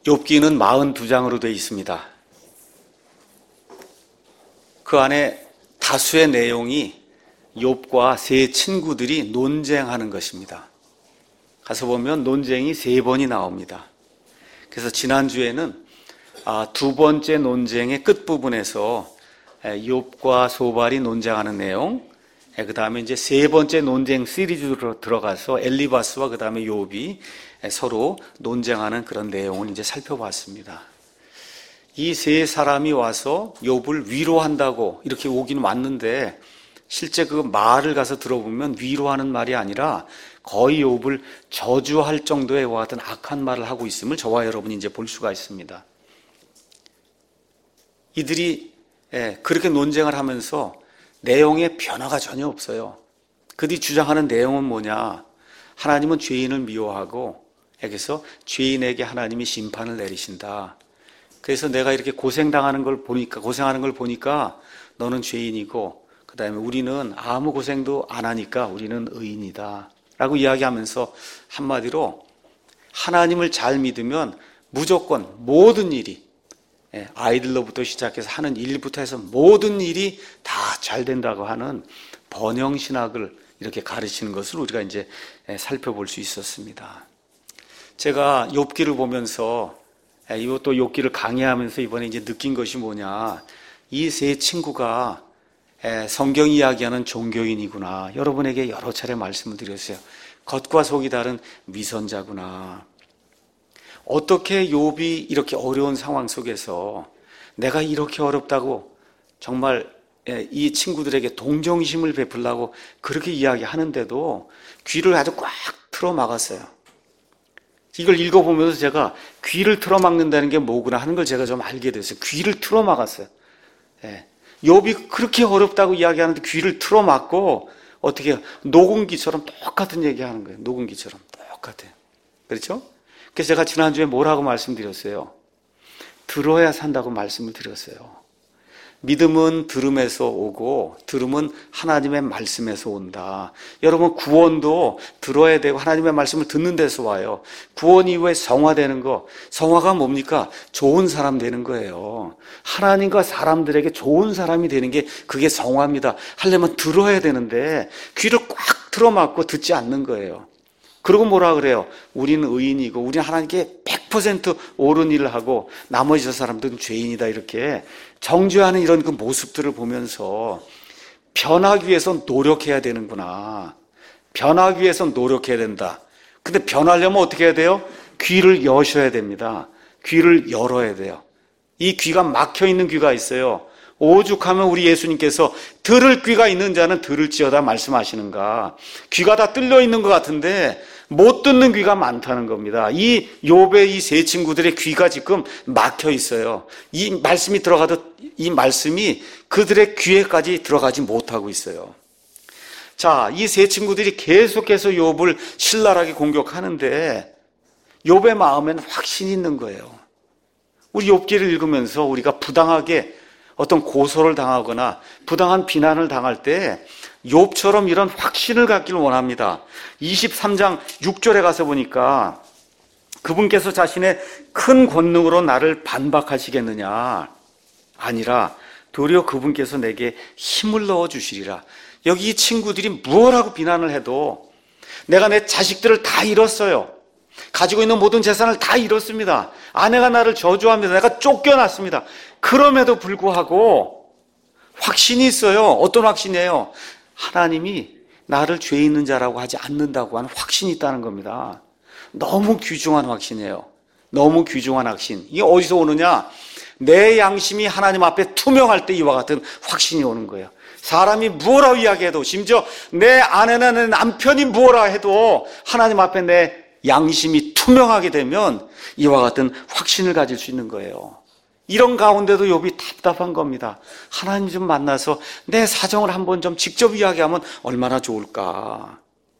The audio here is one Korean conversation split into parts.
욥기는 42장으로 되어 있습니다. 그 안에 다수의 내용이 욥과 세 친구들이 논쟁하는 것입니다. 가서 보면 논쟁이 3번이 나옵니다. 그래서 지난주에는 두 번째 논쟁의 끝부분에서 욥과 소발이 논쟁하는 내용, 그 다음에 이제 세 번째 논쟁 시리즈로 들어가서 엘리바스와 그 다음에 욥이 서로 논쟁하는 그런 내용을 이제 살펴봤습니다. 이 세 사람이 와서 욥을 위로한다고 이렇게 오긴 왔는데 실제 그 말을 가서 들어보면 위로하는 말이 아니라 거의 욥을 저주할 정도의 와 같은 악한 말을 하고 있음을 저와 여러분이 이제 볼 수가 있습니다. 이들이 그렇게 논쟁을 하면서 내용의 변화가 전혀 없어요. 그들이 주장하는 내용은 뭐냐? 하나님은 죄인을 미워하고 그래서 죄인에게 하나님이 심판을 내리신다. 그래서 내가 이렇게 고생하는 걸 보니까 너는 죄인이고 그 다음에 우리는 아무 고생도 안 하니까 우리는 의인이다 라고 이야기하면서 한마디로 하나님을 잘 믿으면 무조건 모든 일이 아이들로부터 시작해서 하는 일부터 해서 모든 일이 다 잘 된다고 하는 번영신학을 이렇게 가르치는 것을 우리가 이제 살펴볼 수 있었습니다. 제가 욥기를 보면서 이것도 욥기를 강의하면서 이번에 이제 느낀 것이 뭐냐, 이 세 친구가 성경이 이야기하는 종교인이구나. 여러분에게 여러 차례 말씀을 드렸어요. 겉과 속이 다른 위선자구나. 어떻게 욥이 이렇게 어려운 상황 속에서 내가 이렇게 어렵다고 정말 이 친구들에게 동정심을 베풀라고 그렇게 이야기하는데도 귀를 아주 꽉 틀어 막았어요. 이걸 읽어보면서 제가 귀를 틀어 막는다는 게 뭐구나 하는 걸 제가 좀 알게 됐어요. 귀를 틀어 막았어요. 욥이 그렇게 어렵다고 이야기하는데 귀를 틀어 막고 어떻게 녹음기처럼 똑같은 얘기하는 거예요. 녹음기처럼 똑같아요. 그렇죠? 그래서 제가 지난주에 뭐라고 말씀드렸어요? 들어야 산다고 말씀을 드렸어요. 믿음은 들음에서 오고 들음은 하나님의 말씀에서 온다. 여러분, 구원도 들어야 되고 하나님의 말씀을 듣는 데서 와요. 구원 이후에 성화되는 거, 성화가 뭡니까? 좋은 사람 되는 거예요. 하나님과 사람들에게 좋은 사람이 되는 게 그게 성화입니다. 하려면 들어야 되는데 귀를 꽉 틀어막고 듣지 않는 거예요. 그리고 뭐라 그래요? 우리는 의인이고 우리는 하나님께 100% 옳은 일을 하고 나머지 저 사람들은 죄인이다. 이렇게 정죄하는 이런 그 모습들을 보면서 변하기 위해서 노력해야 되는구나. 변하기 위해서 노력해야 된다. 근데 변하려면 어떻게 해야 돼요? 귀를 여셔야 됩니다. 귀를 열어야 돼요. 이 귀가 막혀 있는 귀가 있어요. 오죽하면 우리 예수님께서 들을 귀가 있는 자는 들을지어다 말씀하시는가. 귀가 다 뚫려 있는 것 같은데 못 듣는 귀가 많다는 겁니다. 이 욥의 이 세 친구들의 귀가 지금 막혀 있어요. 이 말씀이 들어가도 이 말씀이 그들의 귀에까지 들어가지 못하고 있어요. 자, 이 세 친구들이 계속해서 욥을 신랄하게 공격하는데 욥의 마음에는 확신이 있는 거예요. 우리 욥기를 읽으면서 우리가 부당하게 어떤 고소를 당하거나 부당한 비난을 당할 때 욥처럼 이런 확신을 갖기를 원합니다. 23장 6절에 가서 보니까 그분께서 자신의 큰 권능으로 나를 반박하시겠느냐? 아니라 도리어 그분께서 내게 힘을 넣어주시리라. 여기 이 친구들이 무엇하고 비난을 해도 내가 내 자식들을 다 잃었어요. 가지고 있는 모든 재산을 다 잃었습니다. 아내가 나를 저주합니다. 내가 쫓겨났습니다. 그럼에도 불구하고 확신이 있어요. 어떤 확신이에요? 하나님이 나를 죄 있는 자라고 하지 않는다고 하는 확신이 있다는 겁니다. 너무 귀중한 확신이에요. 너무 귀중한 확신. 이게 어디서 오느냐? 내 양심이 하나님 앞에 투명할 때 이와 같은 확신이 오는 거예요. 사람이 무엇라고 이야기해도, 심지어 내 아내나 내 남편이 무엇라 해도 하나님 앞에 내 양심이 투명하게 되면 이와 같은 확신을 가질 수 있는 거예요. 이런 가운데도 욥이 답답한 겁니다. 하나님 좀 만나서 내 사정을 한번 좀 직접 이야기하면 얼마나 좋을까.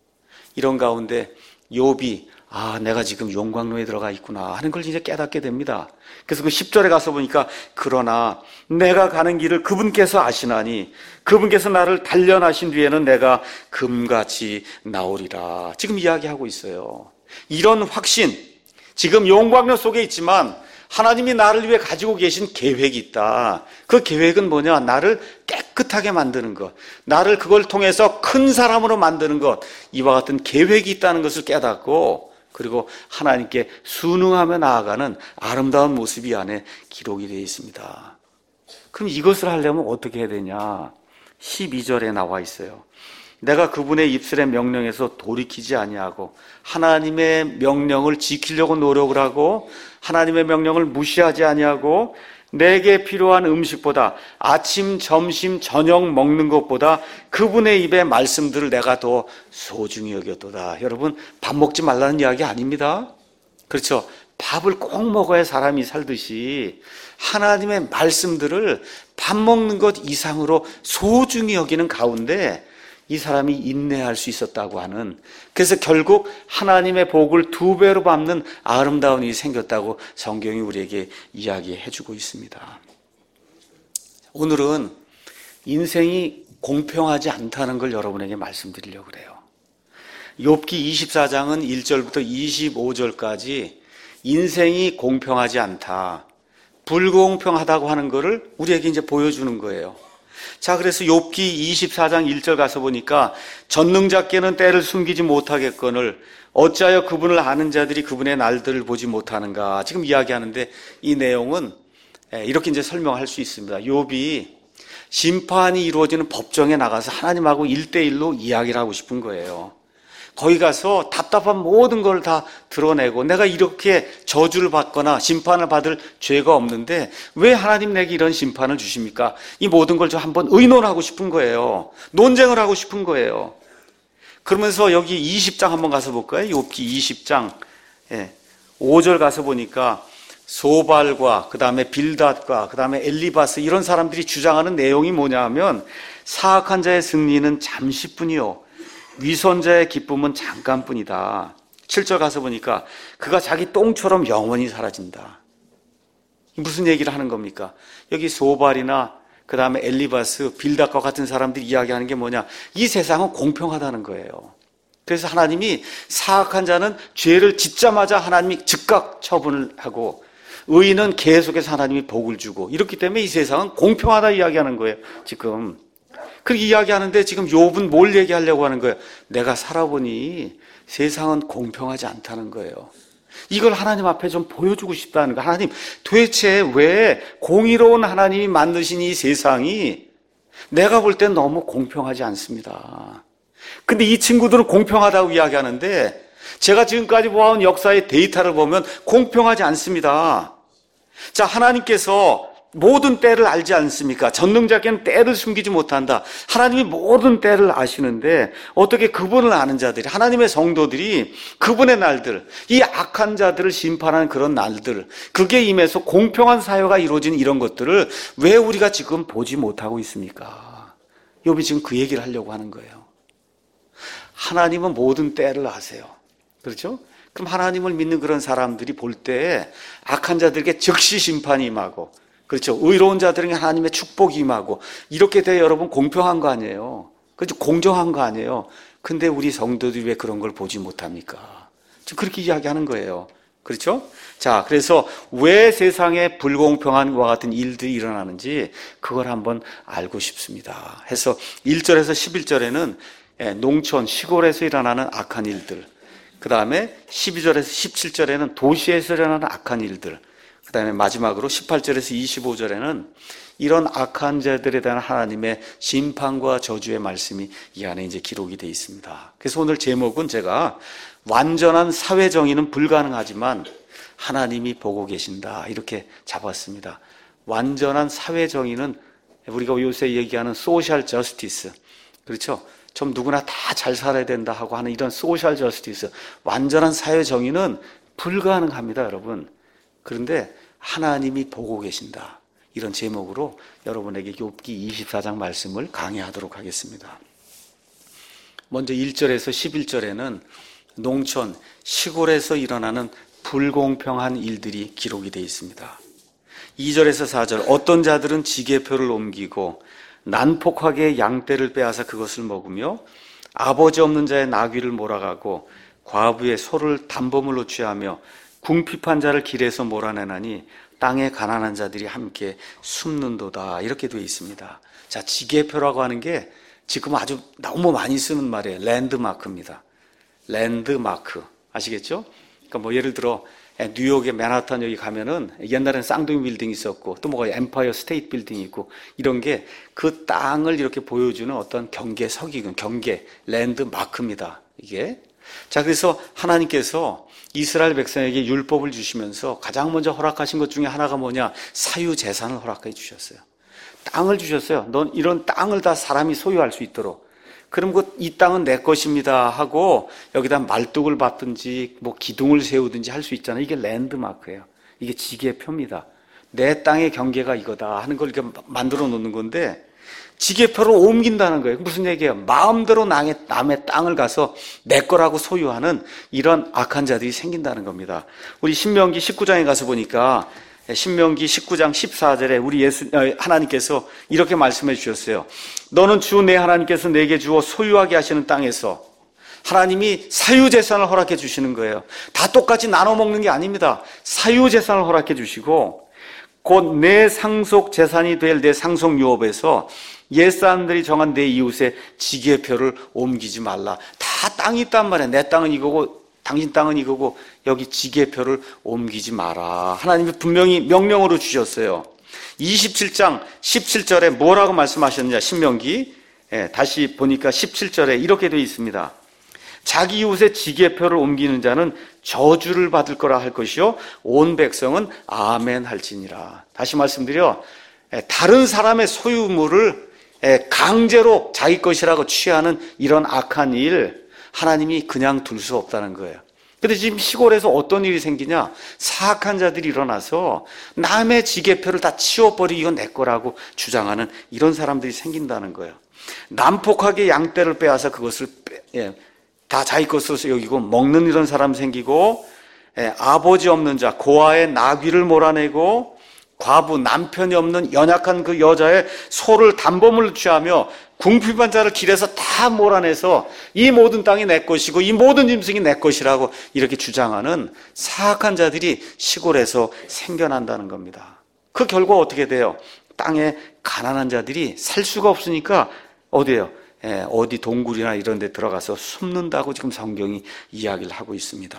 이런 가운데 욥이 내가 지금 용광로에 들어가 있구나 하는 걸 이제 깨닫게 됩니다. 그래서 그 10절에 가서 보니까 그러나 내가 가는 길을 그분께서 아시나니 그분께서 나를 단련하신 뒤에는 내가 금같이 나오리라. 지금 이야기하고 있어요. 이런 확신, 지금 용광로 속에 있지만 하나님이 나를 위해 가지고 계신 계획이 있다. 그 계획은 뭐냐? 나를 깨끗하게 만드는 것, 나를 그걸 통해서 큰 사람으로 만드는 것, 이와 같은 계획이 있다는 것을 깨닫고, 그리고 하나님께 순응하며 나아가는 아름다운 모습이 이 안에 기록이 되어 있습니다. 그럼 이것을 하려면 어떻게 해야 되냐? 12절에 나와 있어요. 내가 그분의 입술의 명령에서 돌이키지 아니하고 하나님의 명령을 지키려고 노력을 하고 하나님의 명령을 무시하지 아니하고 내게 필요한 음식보다 아침, 점심, 저녁 먹는 것보다 그분의 입의 말씀들을 내가 더 소중히 여겼도다. 여러분, 밥 먹지 말라는 이야기 아닙니다. 그렇죠? 밥을 꼭 먹어야 사람이 살듯이 하나님의 말씀들을 밥 먹는 것 이상으로 소중히 여기는 가운데 이 사람이 인내할 수 있었다고 하는, 그래서 결국 하나님의 복을 2배로 갚는 아름다운 일이 생겼다고 성경이 우리에게 이야기해 주고 있습니다. 오늘은 인생이 공평하지 않다는 걸 여러분에게 말씀드리려고 그래요. 욥기 24장은 1절부터 25절까지 인생이 공평하지 않다, 불공평하다고 하는 것을 우리에게 이제 보여주는 거예요. 자, 그래서 욥기 24장 1절 가서 보니까 전능자께는 때를 숨기지 못하겠거늘 어찌하여 그분을 아는 자들이 그분의 날들을 보지 못하는가, 지금 이야기하는데 이 내용은 이렇게 이제 설명할 수 있습니다. 욥이 심판이 이루어지는 법정에 나가서 하나님하고 1대1로 이야기를 하고 싶은 거예요. 거기 가서 답답한 모든 걸 다 드러내고 내가 이렇게 저주를 받거나 심판을 받을 죄가 없는데 왜 하나님 내게 이런 심판을 주십니까? 이 모든 걸 좀 한번 의논하고 싶은 거예요. 논쟁을 하고 싶은 거예요. 그러면서 여기 20장 한번 가서 볼까요? 욥기 20장 5절 가서 보니까 소발과 그 다음에 빌닷과 그 다음에 엘리바스 이런 사람들이 주장하는 내용이 뭐냐 하면 사악한 자의 승리는 잠시뿐이요 위선자의 기쁨은 잠깐뿐이다. 7절 가서 보니까 그가 자기 똥처럼 영원히 사라진다. 무슨 얘기를 하는 겁니까? 여기 소발이나 그 다음에 엘리바스, 빌닷과 같은 사람들이 이야기하는 게 뭐냐? 이 세상은 공평하다는 거예요. 그래서 하나님이 사악한 자는 죄를 짓자마자 하나님이 즉각 처분을 하고 의인은 계속해서 하나님이 복을 주고 이렇기 때문에 이 세상은 공평하다 이야기하는 거예요. 지금 그렇게 이야기하는데 지금 욥은 뭘 얘기하려고 하는 거예요? 내가 살아보니 세상은 공평하지 않다는 거예요. 이걸 하나님 앞에 좀 보여주고 싶다는 거예요. 하나님, 도대체 왜 공의로운 하나님이 만드신 이 세상이 내가 볼 땐 너무 공평하지 않습니다. 근데 이 친구들은 공평하다고 이야기하는데 제가 지금까지 보아온 역사의 데이터를 보면 공평하지 않습니다. 자, 하나님께서 모든 때를 알지 않습니까? 전능자께는 때를 숨기지 못한다. 하나님이 모든 때를 아시는데 어떻게 그분을 아는 자들이, 하나님의 성도들이 그분의 날들, 이 악한 자들을 심판하는 그런 날들, 그게 임해서 공평한 사회가 이루어진 이런 것들을 왜 우리가 지금 보지 못하고 있습니까? 욥이 지금 그 얘기를 하려고 하는 거예요. 하나님은 모든 때를 아세요. 그렇죠? 그럼 하나님을 믿는 그런 사람들이 볼 때 악한 자들에게 즉시 심판이 임하고, 그렇죠. 의로운 자들에게 하나님의 축복이 임하고 이렇게 돼 여러분 공평한 거 아니에요. 그렇죠. 공정한 거 아니에요. 근데 우리 성도들이 왜 그런 걸 보지 못합니까? 지금 그렇게 이야기하는 거예요. 그렇죠? 자, 그래서 왜 세상에 불공평한 것과 같은 일들이 일어나는지 그걸 한번 알고 싶습니다. 해서 1절에서 11절에는 농촌, 시골에서 일어나는 악한 일들, 그 다음에 12절에서 17절에는 도시에서 일어나는 악한 일들, 그 다음에 마지막으로 18절에서 25절에는 이런 악한 자들에 대한 하나님의 심판과 저주의 말씀이 이 안에 이제 기록이 되어 있습니다. 그래서 오늘 제목은 제가 완전한 사회 정의는 불가능하지만 하나님이 보고 계신다 이렇게 잡았습니다. 완전한 사회 정의는 우리가 요새 얘기하는 소셜 저스티스, 그렇죠? 좀 누구나 다 잘 살아야 된다 하고 하는 이런 소셜 저스티스, 완전한 사회 정의는 불가능합니다, 여러분. 그런데 하나님이 보고 계신다. 이런 제목으로 여러분에게 욥기 24장 말씀을 강의하도록 하겠습니다. 먼저 1절에서 11절에는 농촌, 시골에서 일어나는 불공평한 일들이 기록이 되어 있습니다. 2절에서 4절, 어떤 자들은 지게표를 옮기고 난폭하게 양떼를 빼앗아 그것을 먹으며 아버지 없는 자의 나귀를 몰아가고 과부의 소를 담보물로 취하며 궁핍한 자를 길에서 몰아내나니 땅에 가난한 자들이 함께 숨는도다. 이렇게 되어 있습니다. 자, 지계표라고 하는 게 지금 아주 너무 많이 쓰는 말이에요. 랜드마크입니다. 랜드마크. 아시겠죠? 그러니까 뭐 예를 들어 뉴욕의 맨하탄 여기 가면은 옛날에는 쌍둥이 빌딩이 있었고 또 뭐가 엠파이어 스테이트 빌딩이 있고 이런 게 그 땅을 이렇게 보여주는 어떤 경계석이군, 경계, 랜드마크입니다. 이게. 자, 그래서 하나님께서 이스라엘 백성에게 율법을 주시면서 가장 먼저 허락하신 것 중에 하나가 뭐냐? 사유재산을 허락해 주셨어요. 땅을 주셨어요. 넌 이런 땅을 다 사람이 소유할 수 있도록. 그럼 이 땅은 내 것입니다 하고 여기다 말뚝을 받든지 뭐 기둥을 세우든지 할 수 있잖아요. 이게 랜드마크예요. 이게 지계표입니다. 내 땅의 경계가 이거다 하는 걸 이렇게 만들어 놓는 건데 지계표를 옮긴다는 거예요. 무슨 얘기예요? 마음대로 남의 땅을 가서 내 거라고 소유하는 이런 악한 자들이 생긴다는 겁니다. 우리 신명기 19장에 가서 보니까 신명기 19장 14절에 우리 하나님께서 이렇게 말씀해 주셨어요. 너는 주 내 하나님께서 내게 주어 소유하게 하시는 땅에서 하나님이 사유재산을 허락해 주시는 거예요. 다 똑같이 나눠 먹는 게 아닙니다. 사유재산을 허락해 주시고 곧 내 상속 재산이 될 내 상속 유업에서 옛사람들이 정한 내 이웃의 지계표를 옮기지 말라. 다 땅이 있단 말이야. 내 땅은 이거고 당신 땅은 이거고 여기 지계표를 옮기지 마라. 하나님이 분명히 명령으로 주셨어요. 27장 17절에 뭐라고 말씀하셨느냐. 신명기 다시 보니까 17절에 이렇게 되어 있습니다. 자기 이웃의 지계표를 옮기는 자는 저주를 받을 거라 할 것이요 온 백성은 아멘 할지니라. 다시 말씀드려 다른 사람의 소유물을 강제로 자기 것이라고 취하는 이런 악한 일 하나님이 그냥 둘 수 없다는 거예요. 근데 지금 시골에서 어떤 일이 생기냐? 사악한 자들이 일어나서 남의 지계표를 다 치워버리고 이건 내 거라고 주장하는 이런 사람들이 생긴다는 거예요. 난폭하게 양떼를 빼앗아 그것을 다 자기 것으로 여기고 먹는 이런 사람 생기고, 아버지 없는 자, 고아의 나귀를 몰아내고, 과부, 남편이 없는 연약한 그 여자의 소를 담보물로 취하며 궁핍한 자를 길에서 다 몰아내서 이 모든 땅이 내 것이고 이 모든 짐승이 내 것이라고 이렇게 주장하는 사악한 자들이 시골에서 생겨난다는 겁니다. 그 결과 어떻게 돼요? 땅에 가난한 자들이 살 수가 없으니까 어디예요? 어디 동굴이나 이런 데 들어가서 숨는다고 지금 성경이 이야기를 하고 있습니다.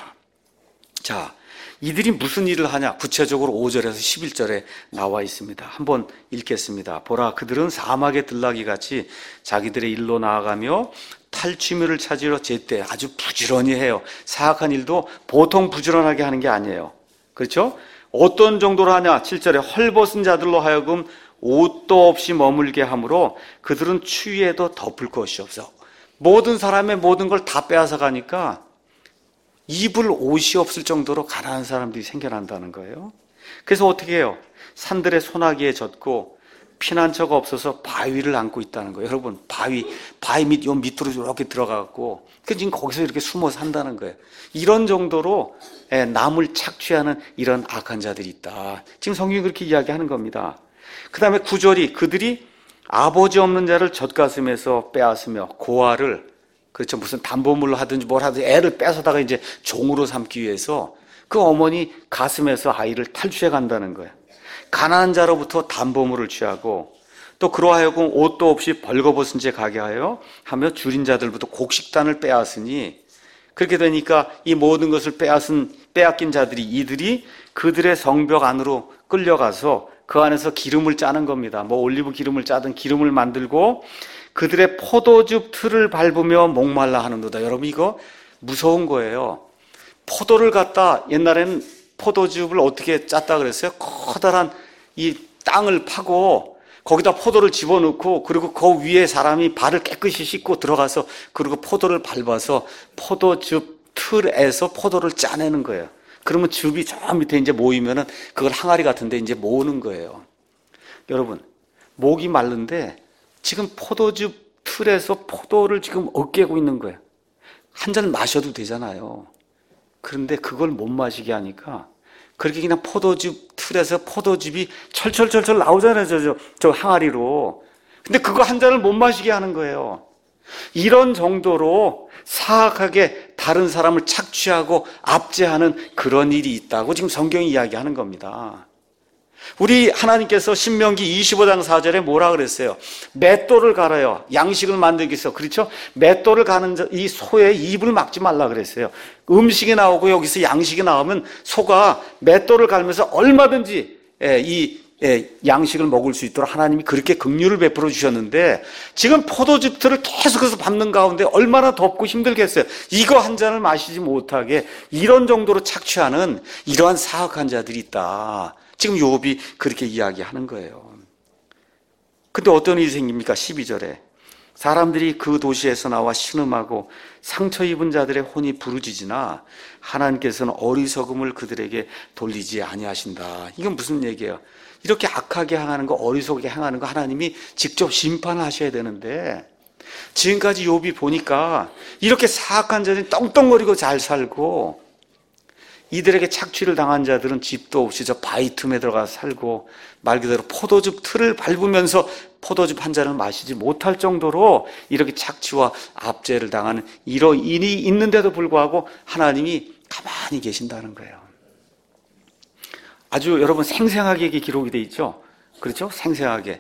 자, 이들이 무슨 일을 하냐? 구체적으로 5절에서 11절에 나와 있습니다. 한번 읽겠습니다. 보라, 그들은 사막의 들나귀같이 자기들의 일로 나아가며 탈취물을 찾으러 제때 아주 부지런히 해요. 사악한 일도 보통 부지런하게 하는 게 아니에요. 그렇죠? 어떤 정도로 하냐? 7절에 헐벗은 자들로 하여금 옷도 없이 머물게 하므로 그들은 추위에도 덮을 것이 없어. 모든 사람의 모든 걸 다 빼앗아 가니까 입을 옷이 없을 정도로 가난한 사람들이 생겨난다는 거예요. 그래서 어떻게 해요? 산들의 소나기에 젖고 피난처가 없어서 바위를 안고 있다는 거예요. 여러분, 바위 밑으로 이렇게 들어가고 지금 거기서 이렇게 숨어 산다는 거예요. 이런 정도로 남을 착취하는 이런 악한 자들이 있다. 지금 성경이 그렇게 이야기하는 겁니다. 그 다음에 9절이 그들이 아버지 없는 자를 젖가슴에서 빼앗으며 고아를 그렇죠. 무슨 담보물로 하든지 뭘 하든지 애를 뺏어다가 이제 종으로 삼기 위해서 그 어머니 가슴에서 아이를 탈취해 간다는 거예요. 가난한 자로부터 담보물을 취하고 또 그러하여금 옷도 없이 벌거벗은 채 가게 하며 줄인 자들부터 곡식단을 빼앗으니 그렇게 되니까 이 모든 것을 빼앗긴 자들이 이들이 그들의 성벽 안으로 끌려가서 그 안에서 기름을 짜는 겁니다. 뭐 올리브 기름을 짜든 기름을 만들고 그들의 포도즙 틀을 밟으며 목말라 하는도다. 여러분, 이거 무서운 거예요. 포도를 갖다 옛날에는 포도즙을 어떻게 짰다 그랬어요? 커다란 이 땅을 파고 거기다 포도를 집어넣고 그리고 그 위에 사람이 발을 깨끗이 씻고 들어가서 그리고 포도를 밟아서 포도즙 틀에서 포도를 짜내는 거예요. 그러면 즙이 저 밑에 이제 모이면은 그걸 항아리 같은데 이제 모으는 거예요. 여러분, 목이 마른데 지금 포도즙 틀에서 포도를 지금 으깨고 있는 거예요. 한 잔 마셔도 되잖아요. 그런데 그걸 못 마시게 하니까 그렇게 그냥 포도즙 틀에서 포도즙이 철철철철 나오잖아요. 저 항아리로. 근데 그거 한 잔을 못 마시게 하는 거예요. 이런 정도로 사악하게 다른 사람을 착취하고 압제하는 그런 일이 있다고 지금 성경이 이야기하는 겁니다. 우리 하나님께서 신명기 25장 4절에 뭐라 그랬어요? 맷돌을 갈아요. 양식을 만들기 위해서. 그렇죠? 맷돌을 가는 이 소의 입을 막지 말라 그랬어요. 음식이 나오고 여기서 양식이 나오면 소가 맷돌을 갈면서 얼마든지 이 양식을 먹을 수 있도록 하나님이 그렇게 긍휼을 베풀어 주셨는데, 지금 포도즙들을 계속해서 밟는 가운데 얼마나 덥고 힘들겠어요. 이거 한 잔을 마시지 못하게 이런 정도로 착취하는 이러한 사악한 자들이 있다. 지금 욥이 그렇게 이야기하는 거예요. 근데 어떤 일이 생깁니까? 12절에 사람들이 그 도시에서 나와 신음하고 상처 입은 자들의 혼이 부르짖으나 하나님께서는 어리석음을 그들에게 돌리지 아니하신다. 이건 무슨 얘기예요? 이렇게 악하게 행하는 거, 어리석게 행하는 거 하나님이 직접 심판하셔야 되는데, 지금까지 욥이 보니까 이렇게 사악한 자들이 떵떵거리고 잘 살고, 이들에게 착취를 당한 자들은 집도 없이 저 바위 틈에 들어가 살고, 말 그대로 포도즙 틀을 밟으면서 포도즙 한 잔을 마시지 못할 정도로 이렇게 착취와 압제를 당하는 이런 일이 있는데도 불구하고 하나님이 가만히 계신다는 거예요. 아주 여러분 생생하게 이게 기록이 돼 있죠? 그렇죠? 생생하게.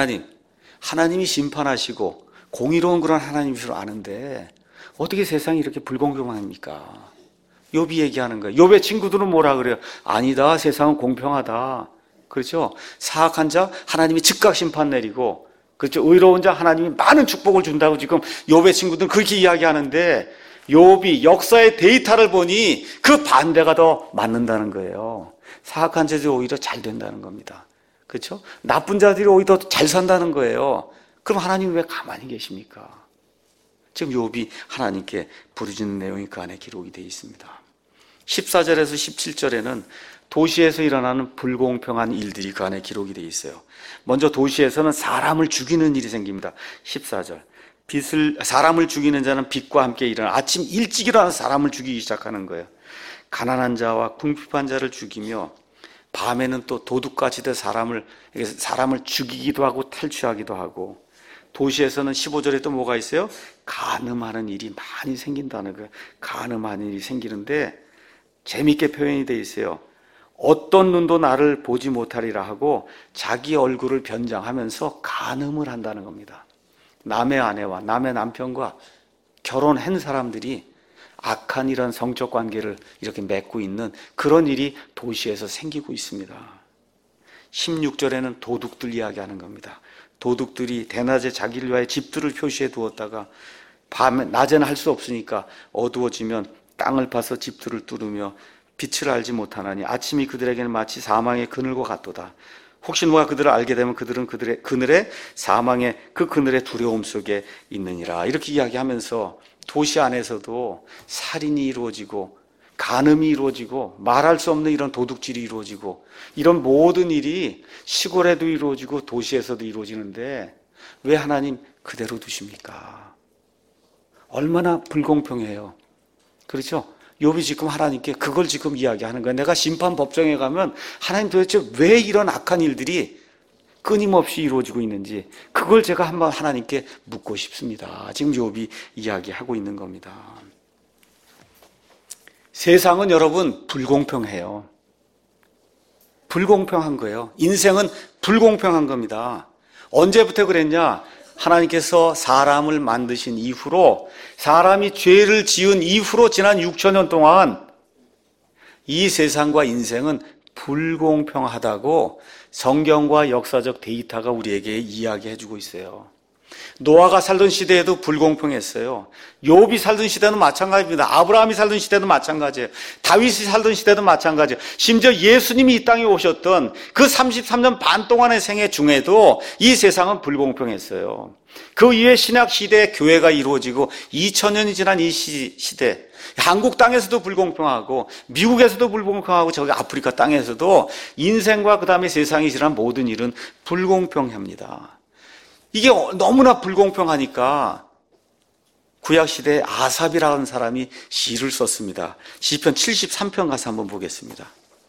하나님이 심판하시고 공의로운 그런 하나님이시로 아는데 어떻게 세상이 이렇게 불공평합니까? 욥이 얘기하는 거예요. 욥의 친구들은 뭐라 그래요? 아니다, 세상은 공평하다. 그렇죠? 사악한 자 하나님이 즉각 심판 내리고, 그렇죠? 의로운 자 하나님이 많은 축복을 준다고 지금 욥의 친구들은 그렇게 이야기하는데, 욥이 역사의 데이터를 보니 그 반대가 더 맞는다는 거예요. 사악한 자들이 오히려 잘 된다는 겁니다. 그렇죠? 나쁜 자들이 오히려 더 잘 산다는 거예요. 그럼 하나님 왜 가만히 계십니까? 지금 욥이 하나님께 부르짖는 내용이 그 안에 기록이 되어 있습니다. 14절에서 17절에는 도시에서 일어나는 불공평한 일들이 그 안에 기록이 되어 있어요. 먼저 도시에서는 사람을 죽이는 일이 생깁니다. 14절. 사람을 죽이는 자는 빛과 함께 일어나 아침 일찍 일어나서 사람을 죽이기 시작하는 거예요. 가난한 자와 궁핍한 자를 죽이며 밤에는 또 도둑같이 돼 사람을 죽이기도 하고 탈취하기도 하고, 도시에서는 15절에 또 뭐가 있어요? 간음하는 일이 많이 생긴다는 거예요. 간음하는 일이 생기는데 재미있게 표현이 되어 있어요. 어떤 눈도 나를 보지 못하리라 하고 자기 얼굴을 변장하면서 간음을 한다는 겁니다. 남의 아내와 남의 남편과 결혼한 사람들이 악한 이런 성적 관계를 이렇게 맺고 있는 그런 일이 도시에서 생기고 있습니다. 16절에는 도둑들 이야기하는 겁니다. 도둑들이 대낮에 자기를 위하여 집들을 표시해 두었다가 낮에는 할 수 없으니까 어두워지면 땅을 파서 집들을 뚫으며 빛을 알지 못하나니 아침이 그들에게는 마치 사망의 그늘과 같도다. 혹시 누가 그들을 알게 되면 그들은 그들의 그늘에 사망의 그 그늘의 두려움 속에 있느니라. 이렇게 이야기하면서 도시 안에서도 살인이 이루어지고 간음이 이루어지고 말할 수 없는 이런 도둑질이 이루어지고 이런 모든 일이 시골에도 이루어지고 도시에서도 이루어지는데 왜 하나님 그대로 두십니까? 얼마나 불공평해요. 그렇죠? 욥이 지금 하나님께 그걸 지금 이야기하는 거예요. 내가 심판 법정에 가면 하나님 도대체 왜 이런 악한 일들이 끊임없이 이루어지고 있는지 그걸 제가 한번 하나님께 묻고 싶습니다. 지금 욥이 이야기하고 있는 겁니다. 세상은 여러분 불공평해요. 불공평한 거예요. 인생은 불공평한 겁니다. 언제부터 그랬냐? 하나님께서 사람을 만드신 이후로, 사람이 죄를 지은 이후로 지난 6,000년 동안 이 세상과 인생은 불공평하다고 성경과 역사적 데이터가 우리에게 이야기해주고 있어요. 노아가 살던 시대에도 불공평했어요. 욥이 살던 시대는 마찬가지입니다. 아브라함이 살던 시대도 마찬가지예요. 다윗이 살던 시대도 마찬가지예요. 심지어 예수님이 이 땅에 오셨던 그 33년 반 동안의 생애 중에도 이 세상은 불공평했어요. 그 이후에 신약 시대에 교회가 이루어지고 2000년이 지난 이 시대, 한국 땅에서도 불공평하고 미국에서도 불공평하고 저기 아프리카 땅에서도 인생과 그 다음에 세상이 지난 모든 일은 불공평합니다. 이게 너무나 불공평하니까 구약시대에 아삽이라는 사람이 시를 썼습니다. 시편 73편 가서 한번 보겠습니다.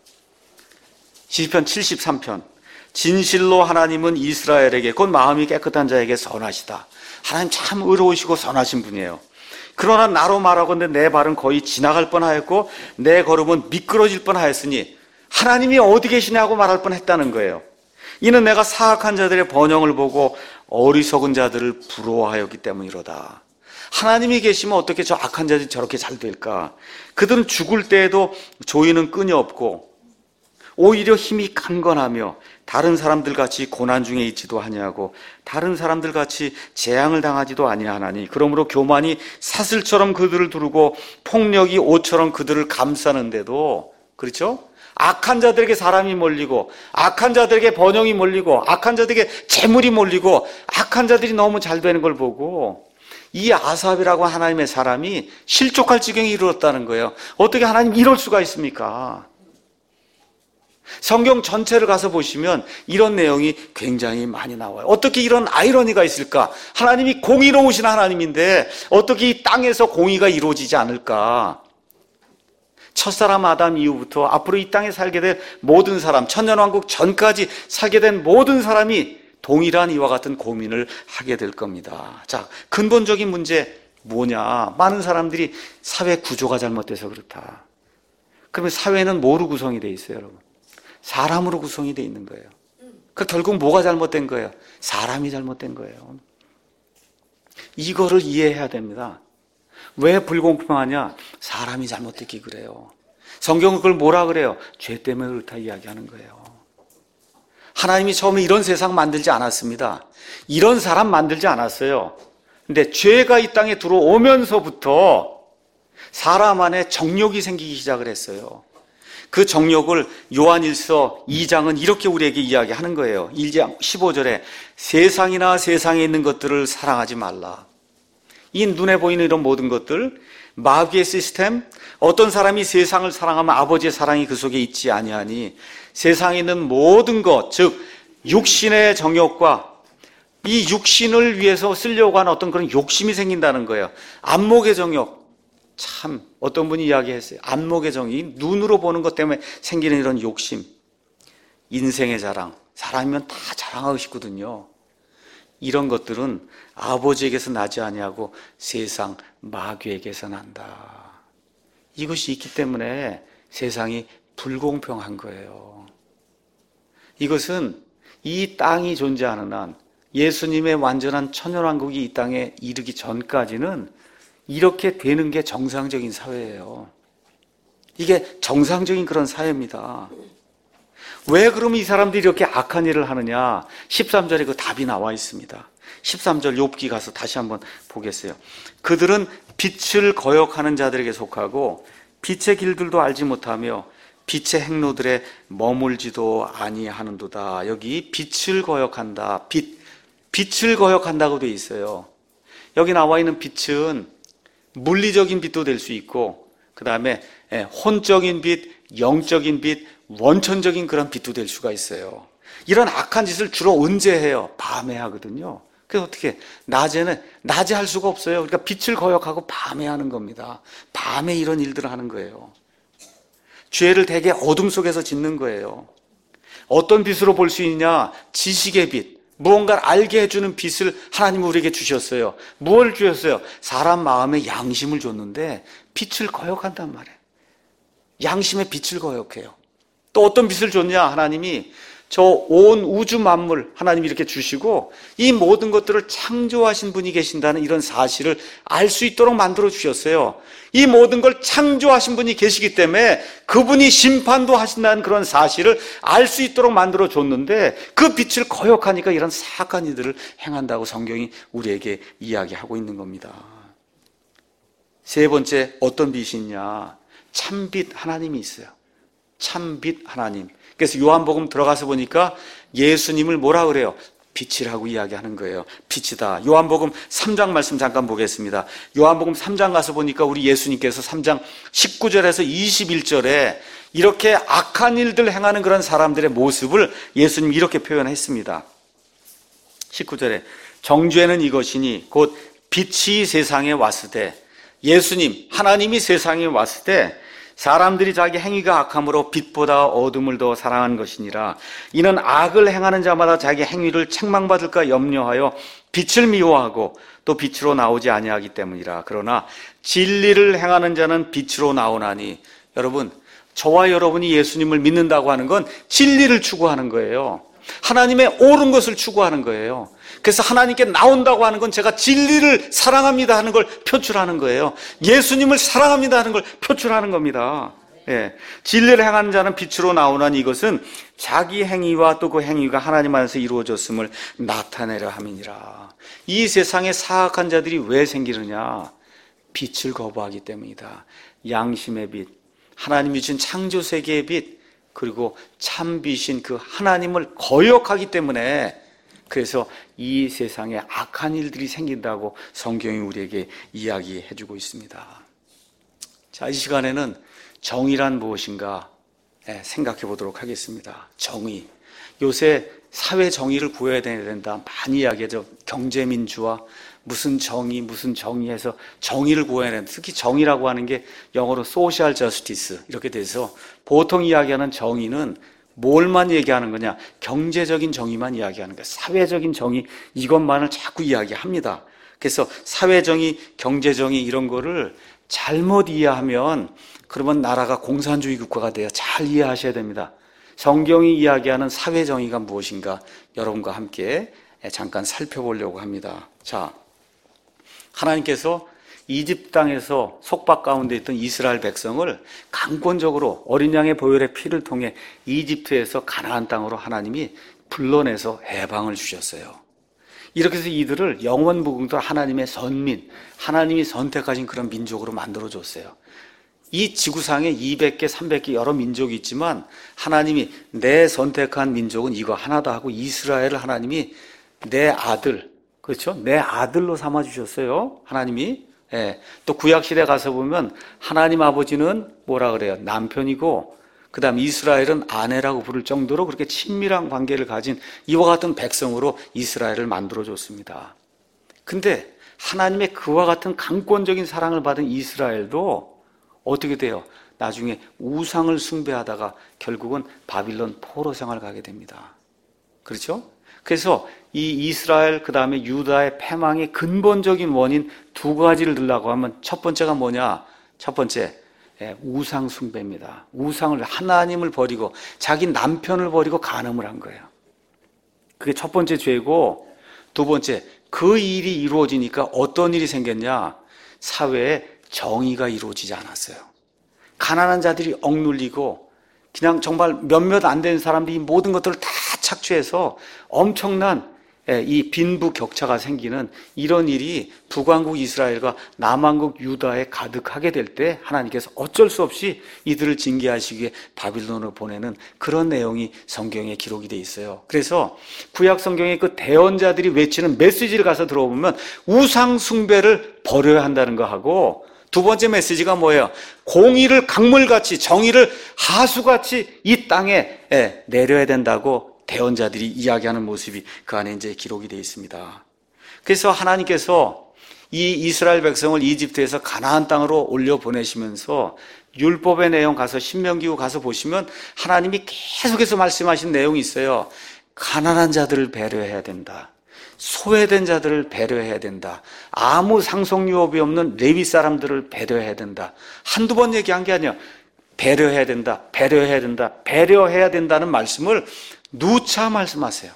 시편 73편. 진실로 하나님은 이스라엘에게 곧 마음이 깨끗한 자에게 선하시다. 하나님 참 의로우시고 선하신 분이에요. 그러나 나로 말하건대 내 발은 거의 지나갈 뻔하였고 내 걸음은 미끄러질 뻔하였으니 하나님이 어디 계시냐고 말할 뻔했다는 거예요. 이는 내가 사악한 자들의 번영을 보고 어리석은 자들을 부러워하였기 때문이로다. 하나님이 계시면 어떻게 저 악한 자들이 저렇게 잘 될까? 그들은 죽을 때에도 조이는 끈이 없고 오히려 힘이 강건하며 다른 사람들 같이 고난 중에 있지도 아니하고 다른 사람들 같이 재앙을 당하지도 아니하나니 그러므로 교만이 사슬처럼 그들을 두르고 폭력이 옷처럼 그들을 감싸는데도, 그렇죠? 악한 자들에게 사람이 몰리고 악한 자들에게 번영이 몰리고 악한 자들에게 재물이 몰리고 악한 자들이 너무 잘 되는 걸 보고 이 아삽이라고 하나님의 사람이 실족할 지경에 이르렀다는 거예요. 어떻게 하나님 이럴 수가 있습니까? 성경 전체를 가서 보시면 이런 내용이 굉장히 많이 나와요. 어떻게 이런 아이러니가 있을까? 하나님이 공의로우신 하나님인데 어떻게 이 땅에서 공의가 이루어지지 않을까? 첫사람 아담 이후부터 앞으로 이 땅에 살게 될 모든 사람, 천년왕국 전까지 살게 된 모든 사람이 동일한 이와 같은 고민을 하게 될 겁니다. 자, 근본적인 문제 뭐냐? 많은 사람들이 사회 구조가 잘못돼서 그렇다. 그러면 사회는 뭐로 구성이 돼 있어요, 여러분? 사람으로 구성이 돼 있는 거예요. 그 결국 뭐가 잘못된 거예요? 사람이 잘못된 거예요. 이거를 이해해야 됩니다. 왜 불공평하냐? 사람이 잘못됐기 그래요. 성경은 그걸 뭐라 그래요? 죄 때문에 그렇다 이야기하는 거예요. 하나님이 처음에 이런 세상 만들지 않았습니다. 이런 사람 만들지 않았어요. 근데 죄가 이 땅에 들어오면서부터 사람 안에 정욕이 생기기 시작을 했어요. 그 정욕을 요한일서 2장은 이렇게 우리에게 이야기하는 거예요. 1장 15절에 세상이나 세상에 있는 것들을 사랑하지 말라. 이 눈에 보이는 이런 모든 것들, 마귀의 시스템, 어떤 사람이 세상을 사랑하면 아버지의 사랑이 그 속에 있지 아니하니 세상에 있는 모든 것, 즉 육신의 정욕과 이 육신을 위해서 쓰려고 하는 어떤 그런 욕심이 생긴다는 거예요. 안목의 정욕, 참 어떤 분이 이야기했어요. 안목의 정욕, 눈으로 보는 것 때문에 생기는 이런 욕심, 인생의 자랑, 사람이면 다 자랑하고 싶거든요. 이런 것들은 아버지에게서 나지 아니하고 세상 마귀에게서 난다. 이것이 있기 때문에 세상이 불공평한 거예요. 이것은 이 땅이 존재하는 한 예수님의 완전한 천년왕국이 이 땅에 이르기 전까지는 이렇게 되는 게 정상적인 사회예요. 이게 정상적인 그런 사회입니다. 왜 그러면 이 사람들이 이렇게 악한 일을 하느냐? 13절에 그 답이 나와 있습니다. 13절 욥기 가서 다시 한번 보겠어요. 그들은 빛을 거역하는 자들에게 속하고 빛의 길들도 알지 못하며 빛의 행로들에 머물지도 아니하는도다. 여기 빛을 거역한다. 빛을 거역한다고 돼 있어요. 여기 나와 있는 빛은 물리적인 빛도 될 수 있고 그 다음에 혼적인 빛, 영적인 빛, 원천적인 그런 빛도 될 수가 있어요. 이런 악한 짓을 주로 언제 해요? 밤에 하거든요. 그래서 어떻게 낮에 할 수가 없어요. 그러니까 빛을 거역하고 밤에 하는 겁니다. 밤에 이런 일들을 하는 거예요. 죄를 대개 어둠 속에서 짓는 거예요. 어떤 빛으로 볼 수 있냐? 지식의 빛, 무언가를 알게 해주는 빛을 하나님은 우리에게 주셨어요. 무엇을 주셨어요? 사람 마음에 양심을 줬는데 빛을 거역한단 말이에요. 양심의 빛을 거역해요. 또 어떤 빛을 줬냐? 하나님이 저 온 우주 만물 하나님이 이렇게 주시고 이 모든 것들을 창조하신 분이 계신다는 이런 사실을 알 수 있도록 만들어 주셨어요. 이 모든 걸 창조하신 분이 계시기 때문에 그분이 심판도 하신다는 그런 사실을 알 수 있도록 만들어 줬는데 그 빛을 거역하니까 이런 사악한 이들을 행한다고 성경이 우리에게 이야기하고 있는 겁니다. 세 번째, 어떤 빛이 있냐? 참빛 하나님이 있어요. 참빛 하나님. 그래서 요한복음 들어가서 보니까 예수님을 뭐라 그래요? 빛이라고 이야기하는 거예요. 빛이다. 요한복음 3장 말씀 잠깐 보겠습니다. 요한복음 3장 가서 보니까 우리 예수님께서 3장 19절에서 21절에 이렇게 악한 일들 행하는 그런 사람들의 모습을 예수님이 이렇게 표현했습니다. 19절에 정죄는 이것이니 곧 빛이 세상에 왔을 때, 예수님 하나님이 세상에 왔을 때 사람들이 자기 행위가 악함으로 빛보다 어둠을 더 사랑한 것이니라. 이는 악을 행하는 자마다 자기 행위를 책망받을까 염려하여 빛을 미워하고 또 빛으로 나오지 아니하기 때문이라. 그러나 진리를 행하는 자는 빛으로 나오나니. 여러분, 저와 여러분이 예수님을 믿는다고 하는 건 진리를 추구하는 거예요. 하나님의 옳은 것을 추구하는 거예요. 그래서 하나님께 나온다고 하는 건 제가 진리를 사랑합니다 하는 걸 표출하는 거예요. 예수님을 사랑합니다 하는 걸 표출하는 겁니다. 예. 진리를 행하는 자는 빛으로 나오나니 이것은 자기 행위와 또 그 행위가 하나님 안에서 이루어졌음을 나타내려 함이니라. 이 세상에 사악한 자들이 왜 생기느냐? 빛을 거부하기 때문이다. 양심의 빛, 하나님이 주신 창조 세계의 빛, 그리고 참 빛인 그 하나님을 거역하기 때문에, 그래서 이 세상에 악한 일들이 생긴다고 성경이 우리에게 이야기해주고 있습니다. 자, 이 시간에는 정의란 무엇인가 생각해 보도록 하겠습니다. 정의. 요새 사회 정의를 구해야 된다 많이 이야기하죠. 경제민주화, 무슨 정의해서 정의를 구해야 된다. 특히 정의라고 하는 게 영어로 social justice 이렇게 돼서 보통 이야기하는 정의는 뭘만 얘기하는 거냐? 경제적인 정의만 이야기하는 거예요. 사회적인 정의 이것만을 자꾸 이야기합니다. 그래서 사회정의, 경제정의 이런 거를 잘못 이해하면 그러면 나라가 공산주의 국가가 돼요. 잘 이해하셔야 됩니다. 성경이 이야기하는 사회정의가 무엇인가 여러분과 함께 잠깐 살펴보려고 합니다. 자, 하나님께서 이집트 땅에서 속박 가운데 있던 이스라엘 백성을 강권적으로 어린 양의 보혈의 피를 통해 이집트에서 가나안 땅으로 하나님이 불러내서 해방을 주셨어요. 이렇게 해서 이들을 영원무궁도 하나님의 선민, 하나님이 선택하신 그런 민족으로 만들어줬어요. 이 지구상에 200개, 300개 여러 민족이 있지만 하나님이 내 선택한 민족은 이거 하나다 하고 이스라엘을 하나님이 내 아들, 그렇죠? 내 아들로 삼아주셨어요. 하나님이. 예. 또 구약시대 가서 보면 하나님 아버지는 뭐라 그래요? 남편이고 그 다음 이스라엘은 아내라고 부를 정도로 그렇게 친밀한 관계를 가진 이와 같은 백성으로 이스라엘을 만들어줬습니다. 근데 하나님의 그와 같은 강권적인 사랑을 받은 이스라엘도 어떻게 돼요? 나중에 우상을 숭배하다가 결국은 바빌론 포로 생활을 가게 됩니다. 그렇죠? 그래서 이 이스라엘 그 다음에 유다의 패망의 근본적인 원인 두 가지를 들라고 하면 첫 번째가 뭐냐? 첫 번째 우상 숭배입니다. 우상을, 하나님을 버리고 자기 남편을 버리고 간음을 한 거예요. 그게 첫 번째 죄고, 두 번째 그 일이 이루어지니까 어떤 일이 생겼냐? 사회에 정의가 이루어지지 않았어요. 가난한 자들이 억눌리고 그냥 정말 몇몇 안 되는 사람들이 모든 것들을 다 착취해서 엄청난 이 빈부격차가 생기는 이런 일이 북왕국 이스라엘과 남왕국 유다에 가득하게 될 때 하나님께서 어쩔 수 없이 이들을 징계하시기 위해 바빌론으로 보내는 그런 내용이 성경에 기록이 돼 있어요. 그래서 구약 성경의 그 대언자들이 외치는 메시지를 가서 들어보면 우상 숭배를 버려야 한다는 거 하고, 두 번째 메시지가 뭐예요? 공의를 강물같이, 정의를 하수같이 이 땅에 내려야 된다고 대언자들이 이야기하는 모습이 그 안에 이제 기록이 되어 있습니다. 그래서 하나님께서 이 이스라엘 백성을 이집트에서 가나안 땅으로 올려 보내시면서 율법의 내용 가서 신명기후 가서 보시면 하나님이 계속해서 말씀하신 내용이 있어요. 가난한 자들을 배려해야 된다. 소외된 자들을 배려해야 된다. 아무 상속 유업이 없는 레위 사람들을 배려해야 된다. 한두 번 얘기한 게 아니야. 배려해야 된다. 배려해야 된다. 배려해야 된다는 말씀을 누차 말씀하세요.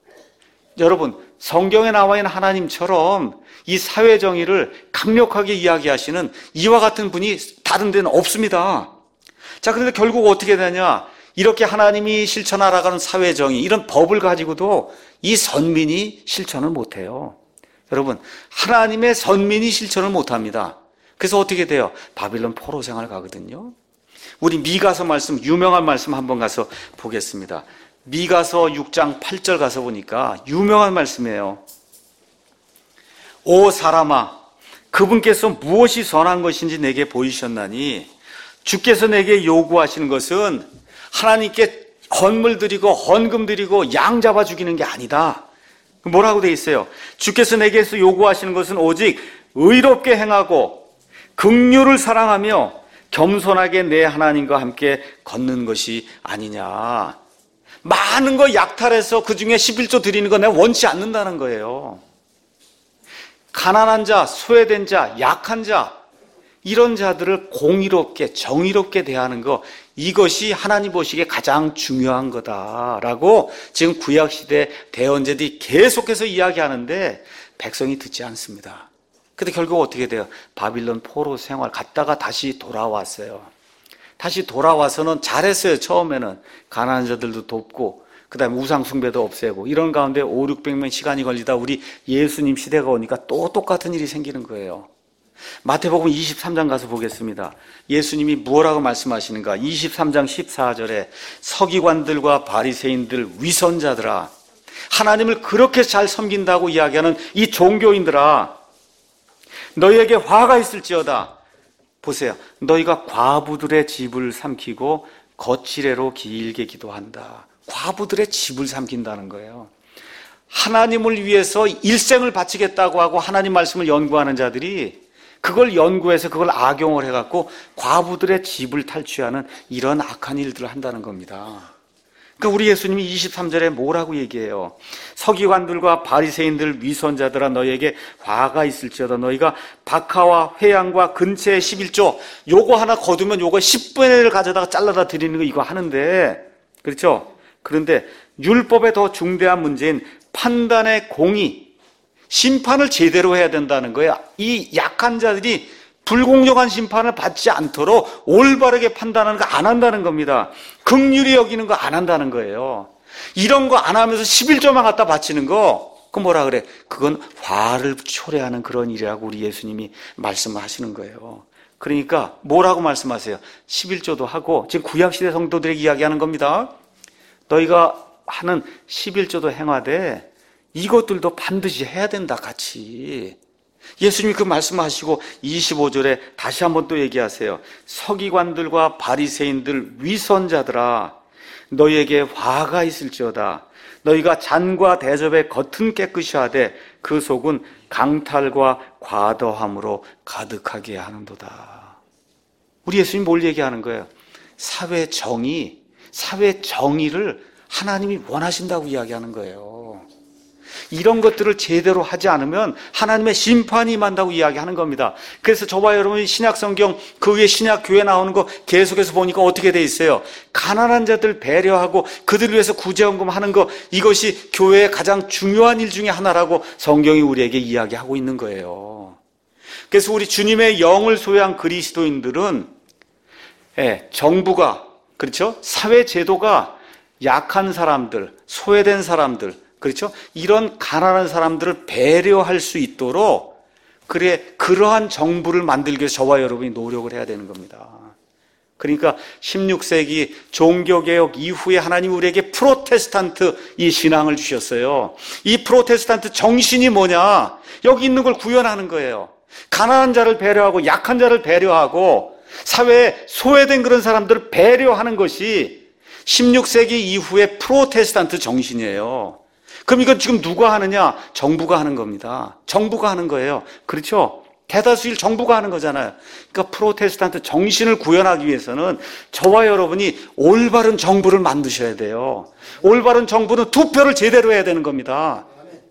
여러분, 성경에 나와 있는 하나님처럼 이 사회 정의를 강력하게 이야기하시는 이와 같은 분이 다른 데는 없습니다. 자, 그런데 결국 어떻게 되냐? 이렇게 하나님이 실천하라가는 사회 정의, 이런 법을 가지고도 이 선민이 실천을 못해요. 여러분, 하나님의 선민이 실천을 못합니다. 그래서 어떻게 돼요? 바빌론 포로 생활 가거든요. 우리 미가서 말씀, 유명한 말씀 한번 가서 보겠습니다. 미가서 6장 8절 가서 보니까 유명한 말씀이에요. 오 사람아, 그분께서 무엇이 선한 것인지 내게 보이셨나니 주께서 내게 요구하시는 것은 하나님께 헌물 드리고 헌금 드리고 양 잡아 죽이는 게 아니다. 뭐라고 돼 있어요? 주께서 내게서 요구하시는 것은 오직 의롭게 행하고 긍휼을 사랑하며 겸손하게 내 하나님과 함께 걷는 것이 아니냐. 많은 거 약탈해서 그 중에 11조 드리는 거 내가 원치 않는다는 거예요. 가난한 자, 소외된 자, 약한 자, 이런 자들을 공의롭게 정의롭게 대하는 것, 이것이 하나님 보시기에 가장 중요한 거다라고 지금 구약시대 대언제들이 계속해서 이야기하는데 백성이 듣지 않습니다. 근데 결국 어떻게 돼요? 바빌론 포로 생활 갔다가 다시 돌아왔어요. 다시 돌아와서는 잘했어요. 처음에는 가난한 자들도 돕고 그 다음에 우상 숭배도 없애고 이런 가운데 500~600년 시간이 걸리다 우리 예수님 시대가 오니까 또 똑같은 일이 생기는 거예요. 마태복음 23장 가서 보겠습니다. 예수님이 무엇라고 말씀하시는가? 23장 14절에 서기관들과 바리새인들 위선자들아, 하나님을 그렇게 잘 섬긴다고 이야기하는 이 종교인들아, 너희에게 화가 있을지어다. 보세요. 너희가 과부들의 집을 삼키고 거칠애로 길게 기도한다. 과부들의 집을 삼킨다는 거예요. 하나님을 위해서 일생을 바치겠다고 하고 하나님 말씀을 연구하는 자들이 그걸 연구해서 그걸 악용을 해갖고 과부들의 집을 탈취하는 이런 악한 일들을 한다는 겁니다. 그러니까 우리 예수님이 23절에 뭐라고 얘기해요? 서기관들과 바리새인들 위선자들아, 너희에게 화가 있을지어다. 너희가 박하와 회양과 근체의 11조, 요거 하나 거두면 요거 10분의 1을 가져다가 잘라다 드리는 거 이거 하는데, 그렇죠? 그런데 율법의 더 중대한 문제인 판단의 공의, 심판을 제대로 해야 된다는 거예요. 이 약한 자들이 불공정한 심판을 받지 않도록 올바르게 판단하는 거 안 한다는 겁니다. 긍휼히 여기는 거 안 한다는 거예요. 이런 거 안 하면서 11조만 갖다 바치는 거, 그건 뭐라 그래? 그건 화를 초래하는 그런 일이라고 우리 예수님이 말씀하시는 거예요. 그러니까 뭐라고 말씀하세요? 11조도 하고, 지금 구약시대 성도들에게 이야기하는 겁니다. 너희가 하는 11조도 행하되 이것들도 반드시 해야 된다, 같이. 예수님이 그 말씀하시고 25절에 다시 한번 또 얘기하세요. 서기관들과 바리새인들 위선자들아, 너희에게 화가 있을지어다. 너희가 잔과 대접의 겉은 깨끗이 하되 그 속은 강탈과 과도함으로 가득하게 하는도다. 우리 예수님이 뭘 얘기하는 거예요? 사회 정의를 하나님이 원하신다고 이야기하는 거예요. 이런 것들을 제대로 하지 않으면 하나님의 심판이 임한다고 이야기하는 겁니다. 그래서 저와 여러분이 신약성경 그 위에 신약교회 나오는 거 계속해서 보니까 어떻게 돼 있어요? 가난한 자들 배려하고 그들을 위해서 구제헌금 하는 거, 이것이 교회의 가장 중요한 일 중에 하나라고 성경이 우리에게 이야기하고 있는 거예요. 그래서 우리 주님의 영을 소유한 그리스도인들은 정부가, 그렇죠? 사회 제도가 약한 사람들, 소외된 사람들, 그렇죠? 이런 가난한 사람들을 배려할 수 있도록 그러한 정부를 만들기 위해서 저와 여러분이 노력을 해야 되는 겁니다. 그러니까 16세기 종교개혁 이후에 하나님 우리에게 프로테스탄트 이 신앙을 주셨어요. 이 프로테스탄트 정신이 뭐냐? 여기 있는 걸 구현하는 거예요. 가난한 자를 배려하고 약한 자를 배려하고 사회에 소외된 그런 사람들을 배려하는 것이 16세기 이후의 프로테스탄트 정신이에요. 그럼 이건 지금 누가 하느냐? 정부가 하는 겁니다. 정부가 하는 거예요. 그렇죠? 대다수일 정부가 하는 거잖아요. 그러니까 프로테스탄트 정신을 구현하기 위해서는 저와 여러분이 올바른 정부를 만드셔야 돼요. 올바른 정부는 투표를 제대로 해야 되는 겁니다.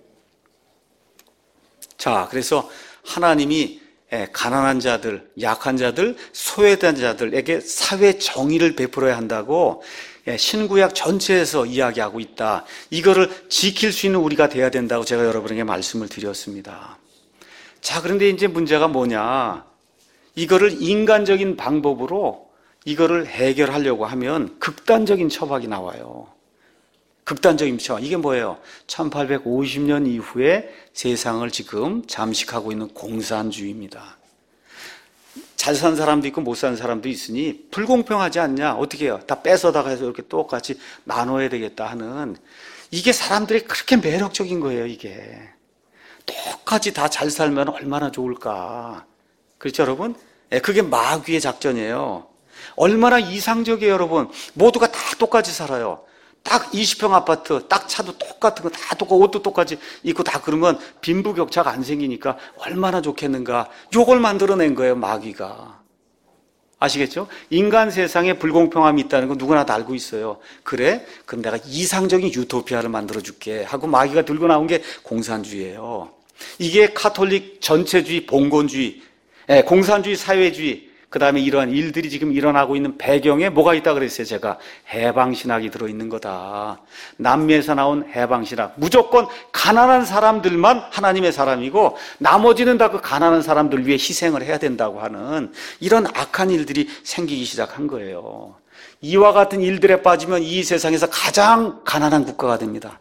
자, 그래서 하나님이 가난한 자들, 약한 자들, 소외된 자들에게 사회 정의를 베풀어야 한다고 신구약 전체에서 이야기하고 있다. 이거를 지킬 수 있는 우리가 돼야 된다고 제가 여러분에게 말씀을 드렸습니다. 자, 그런데 이제 문제가 뭐냐? 이거를 인간적인 방법으로 이거를 해결하려고 하면 극단적인 처박이 나와요. 극단적인 처박. 이게 뭐예요? 1850년 이후에 세상을 지금 잠식하고 있는 공산주의입니다. 잘 사는 사람도 있고 못 사는 사람도 있으니 불공평하지 않냐? 어떻게 해요? 다 뺏어다가 해서 이렇게 똑같이 나눠야 되겠다 하는, 이게 사람들이 그렇게 매력적인 거예요. 이게 똑같이 다 잘 살면 얼마나 좋을까? 그렇죠, 여러분? 그게 마귀의 작전이에요. 얼마나 이상적이에요, 여러분. 모두가 다 똑같이 살아요. 딱 20평 아파트, 딱 차도 똑같은 거 다 똑같고 옷도 똑같이 입고 다 그러면 빈부격차가 안 생기니까 얼마나 좋겠는가. 요걸 만들어낸 거예요, 마귀가. 아시겠죠? 인간 세상에 불공평함이 있다는 거 누구나 다 알고 있어요. 그래? 그럼 내가 이상적인 유토피아를 만들어줄게 하고 마귀가 들고 나온 게 공산주의예요. 이게 카톨릭 전체주의, 봉건주의, 공산주의, 사회주의, 그 다음에 이러한 일들이 지금 일어나고 있는 배경에 뭐가 있다 그랬어요. 제가 해방신학이 들어있는 거다. 남미에서 나온 해방신학. 무조건 가난한 사람들만 하나님의 사람이고 나머지는 다 그 가난한 사람들 위해 희생을 해야 된다고 하는 이런 악한 일들이 생기기 시작한 거예요. 이와 같은 일들에 빠지면 이 세상에서 가장 가난한 국가가 됩니다.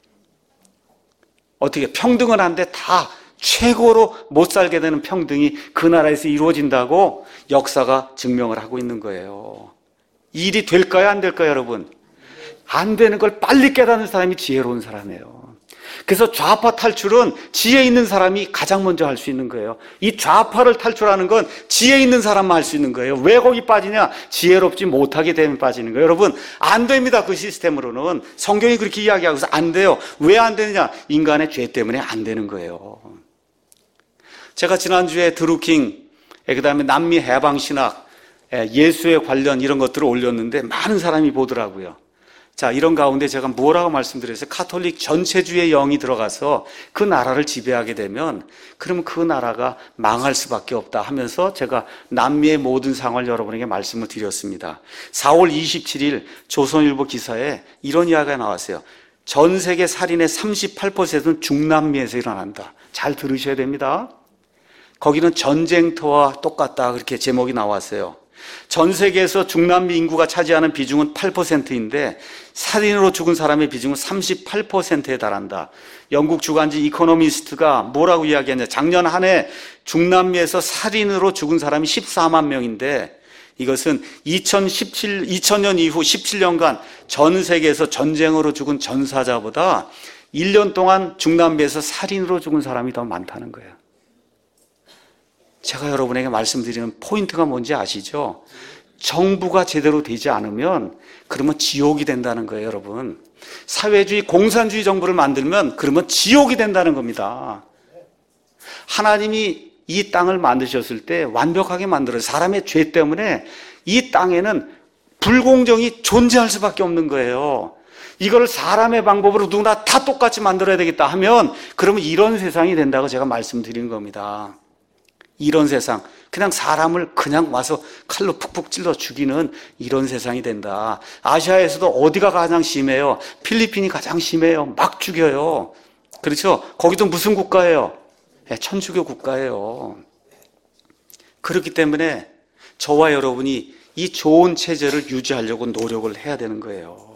어떻게 평등은 한데 다 최고로 못 살게 되는 평등이 그 나라에서 이루어진다고 역사가 증명을 하고 있는 거예요. 일이 될까요? 안 될까요, 여러분? 안 되는 걸 빨리 깨닫는 사람이 지혜로운 사람이에요. 그래서 좌파 탈출은 지혜 있는 사람이 가장 먼저 할 수 있는 거예요. 이 좌파를 탈출하는 건 지혜 있는 사람만 할 수 있는 거예요. 왜 거기 빠지냐? 지혜롭지 못하게 되면 빠지는 거예요. 여러분, 안 됩니다. 그 시스템으로는. 성경이 그렇게 이야기하고 있어서 안 돼요. 왜 안 되느냐? 인간의 죄 때문에 안 되는 거예요. 제가 지난주에 드루킹, 그 다음에 남미 해방신학, 예수에 관련 이런 것들을 올렸는데 많은 사람이 보더라고요. 자, 이런 가운데 제가 뭐라고 말씀드렸어요? 카톨릭 전체주의 영이 들어가서 그 나라를 지배하게 되면 그러면 그 나라가 망할 수밖에 없다 하면서 제가 남미의 모든 상황을 여러분에게 말씀을 드렸습니다. 4월 27일 조선일보 기사에 이런 이야기가 나왔어요. 전 세계 살인의 38%는 중남미에서 일어난다. 잘 들으셔야 됩니다. 거기는 전쟁터와 똑같다 그렇게 제목이 나왔어요. 전 세계에서 중남미 인구가 차지하는 비중은 8%인데 살인으로 죽은 사람의 비중은 38%에 달한다. 영국 주간지 이코노미스트가 뭐라고 이야기했냐. 작년 한 해 중남미에서 살인으로 죽은 사람이 14만 명인데 이것은 2000년 이후 17년간 전 세계에서 전쟁으로 죽은 전사자보다 1년 동안 중남미에서 살인으로 죽은 사람이 더 많다는 거예요. 제가 여러분에게 말씀드리는 포인트가 뭔지 아시죠? 정부가 제대로 되지 않으면 그러면 지옥이 된다는 거예요, 여러분. 사회주의, 공산주의 정부를 만들면 그러면 지옥이 된다는 겁니다. 하나님이 이 땅을 만드셨을 때 완벽하게 만들어요. 사람의 죄 때문에 이 땅에는 불공정이 존재할 수밖에 없는 거예요. 이걸 사람의 방법으로 누구나 다 똑같이 만들어야 되겠다 하면 그러면 이런 세상이 된다고 제가 말씀드리는 겁니다. 이런 세상, 그냥 사람을 그냥 와서 칼로 푹푹 찔러 죽이는 이런 세상이 된다. 아시아에서도 어디가 가장 심해요? 필리핀이 가장 심해요. 막 죽여요. 그렇죠? 거기도 무슨 국가예요? 천주교 국가예요. 그렇기 때문에 저와 여러분이 이 좋은 체제를 유지하려고 노력을 해야 되는 거예요.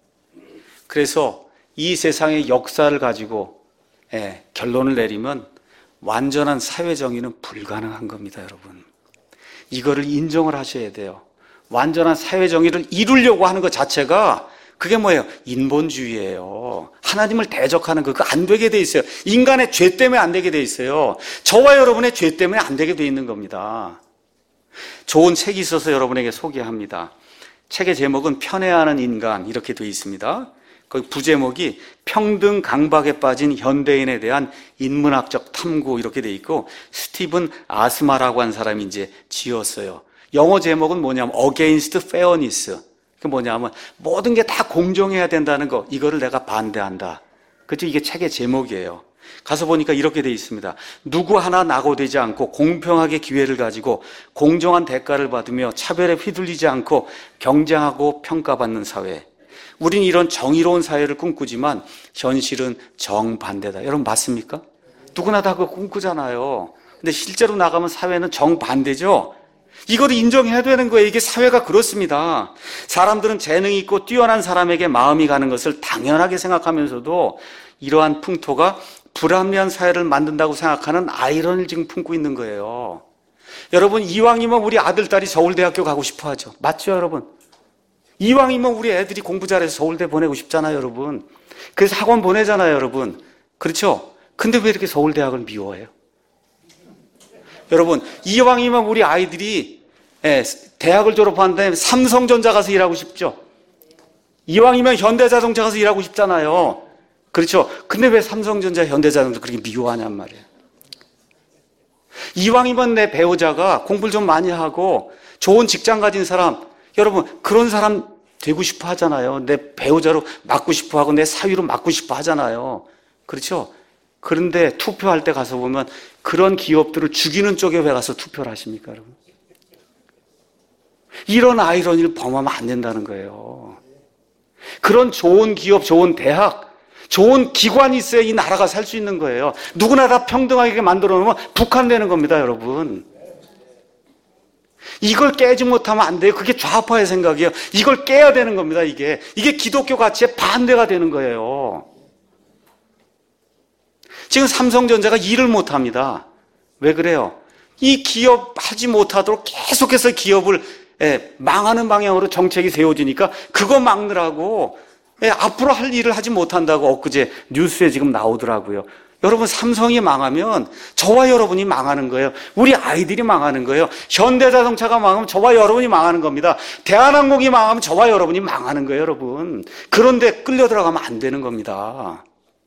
그래서 이 세상의 역사를 가지고 결론을 내리면 완전한 사회정의는 불가능한 겁니다, 여러분. 이거를 인정을 하셔야 돼요. 완전한 사회정의를 이루려고 하는 것 자체가 그게 뭐예요? 인본주의예요. 하나님을 대적하는 그거 안 되게 돼 있어요. 인간의 죄 때문에 안 되게 돼 있어요. 저와 여러분의 죄 때문에 안 되게 돼 있는 겁니다. 좋은 책이 있어서 여러분에게 소개합니다. 책의 제목은 편애하는 인간 이렇게 되어 있습니다. 거기 부제목이 평등 강박에 빠진 현대인에 대한 인문학적 탐구 이렇게 돼 있고 스티븐 아스마라고 한 사람이 이제 지었어요. 영어 제목은 뭐냐면 Against Fairness. 그 뭐냐면 모든 게 다 공정해야 된다는 거 이거를 내가 반대한다. 그렇죠? 이게 책의 제목이에요. 가서 보니까 이렇게 돼 있습니다. 누구 하나 낙오되지 않고 공평하게 기회를 가지고 공정한 대가를 받으며 차별에 휘둘리지 않고 경쟁하고 평가받는 사회. 우린 이런 정의로운 사회를 꿈꾸지만 현실은 정반대다. 여러분 맞습니까? 누구나 다 그거 꿈꾸잖아요. 근데 실제로 나가면 사회는 정반대죠. 이걸 인정해야 되는 거예요. 이게 사회가 그렇습니다. 사람들은 재능이 있고 뛰어난 사람에게 마음이 가는 것을 당연하게 생각하면서도 이러한 풍토가 불합리한 사회를 만든다고 생각하는 아이러니를 지금 품고 있는 거예요. 여러분 이왕이면 우리 아들, 딸이 서울대학교 가고 싶어 하죠. 맞죠, 여러분? 이왕이면 우리 애들이 공부 잘해서 서울대 보내고 싶잖아요, 여러분. 그래서 학원 보내잖아요, 여러분. 그렇죠? 근데 왜 이렇게 서울대학을 미워해요? 여러분, 이왕이면 우리 아이들이 대학을 졸업한 다음에 삼성전자 가서 일하고 싶죠? 이왕이면 현대자동차 가서 일하고 싶잖아요. 그렇죠? 근데 왜 삼성전자, 현대자동차 그렇게 미워하냔 말이에요. 이왕이면 내 배우자가 공부를 좀 많이 하고 좋은 직장 가진 사람, 여러분 그런 사람 되고 싶어 하잖아요. 내 배우자로 맡고 싶어 하고 내 사위로 맡고 싶어 하잖아요. 그렇죠? 그런데 투표할 때 가서 보면 그런 기업들을 죽이는 쪽에 왜 가서 투표를 하십니까, 여러분? 이런 아이러니를 범하면 안 된다는 거예요. 그런 좋은 기업, 좋은 대학, 좋은 기관이 있어야 이 나라가 살 수 있는 거예요. 누구나 다 평등하게 만들어 놓으면 북한되는 겁니다, 여러분. 이걸 깨지 못하면 안 돼요. 그게 좌파의 생각이에요. 이걸 깨야 되는 겁니다, 이게. 이게 기독교 가치에 반대가 되는 거예요. 지금 삼성전자가 일을 못합니다. 왜 그래요? 이 기업 하지 못하도록 계속해서 기업을 망하는 방향으로 정책이 세워지니까 그거 막느라고 앞으로 할 일을 하지 못한다고 엊그제 뉴스에 지금 나오더라고요. 여러분, 삼성이 망하면 저와 여러분이 망하는 거예요. 우리 아이들이 망하는 거예요. 현대자동차가 망하면 저와 여러분이 망하는 겁니다. 대한항공이 망하면 저와 여러분이 망하는 거예요, 여러분. 그런데 끌려 들어가면 안 되는 겁니다.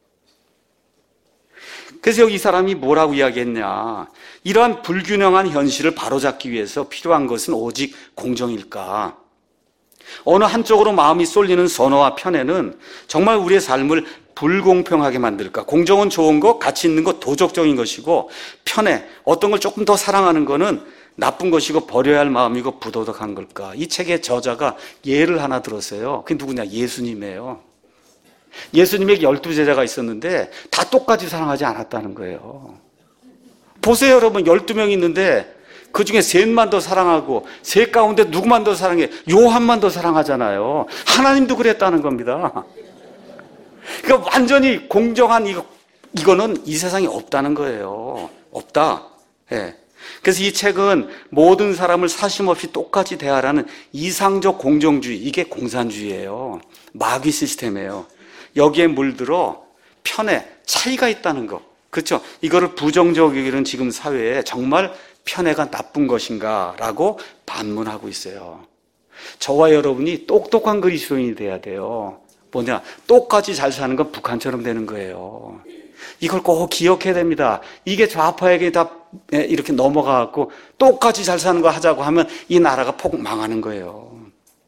그래서 여기 이 사람이 뭐라고 이야기했냐. 이러한 불균형한 현실을 바로잡기 위해서 필요한 것은 오직 공정일까? 어느 한쪽으로 마음이 쏠리는 선호와 편애는 정말 우리의 삶을 불공평하게 만들까? 공정은 좋은 것, 가치 있는 것, 도덕적인 것이고, 편애, 어떤 걸 조금 더 사랑하는 것은 나쁜 것이고 버려야 할 마음이고 부도덕한 걸까? 이 책의 저자가 예를 하나 들었어요. 그게 누구냐? 예수님이에요. 예수님에게 12제자가 있었는데 다 똑같이 사랑하지 않았다는 거예요. 보세요, 여러분. 12명이 있는데 그 중에 셋만 더 사랑하고 셋 가운데 누구만 더 사랑해? 요한만 더 사랑하잖아요. 하나님도 그랬다는 겁니다. 그러니까 완전히 공정한 이거는 이 세상에 없다는 거예요. 없다. 예. 그래서 이 책은 모든 사람을 사심없이 똑같이 대하라는 이상적 공정주의, 이게 공산주의예요. 마귀 시스템이에요. 여기에 물들어 편애, 차이가 있다는 거. 그렇죠? 이거를 부정적으로 여기는 지금 사회에 정말 편애가 나쁜 것인가라고 반문하고 있어요. 저와 여러분이 똑똑한 그리스도인이 돼야 돼요. 뭐냐? 똑같이 잘 사는 건 북한처럼 되는 거예요. 이걸 꼭 기억해야 됩니다. 이게 좌파에게 다 이렇게 넘어가갖고 똑같이 잘 사는 거 하자고 하면 이 나라가 폭 망하는 거예요.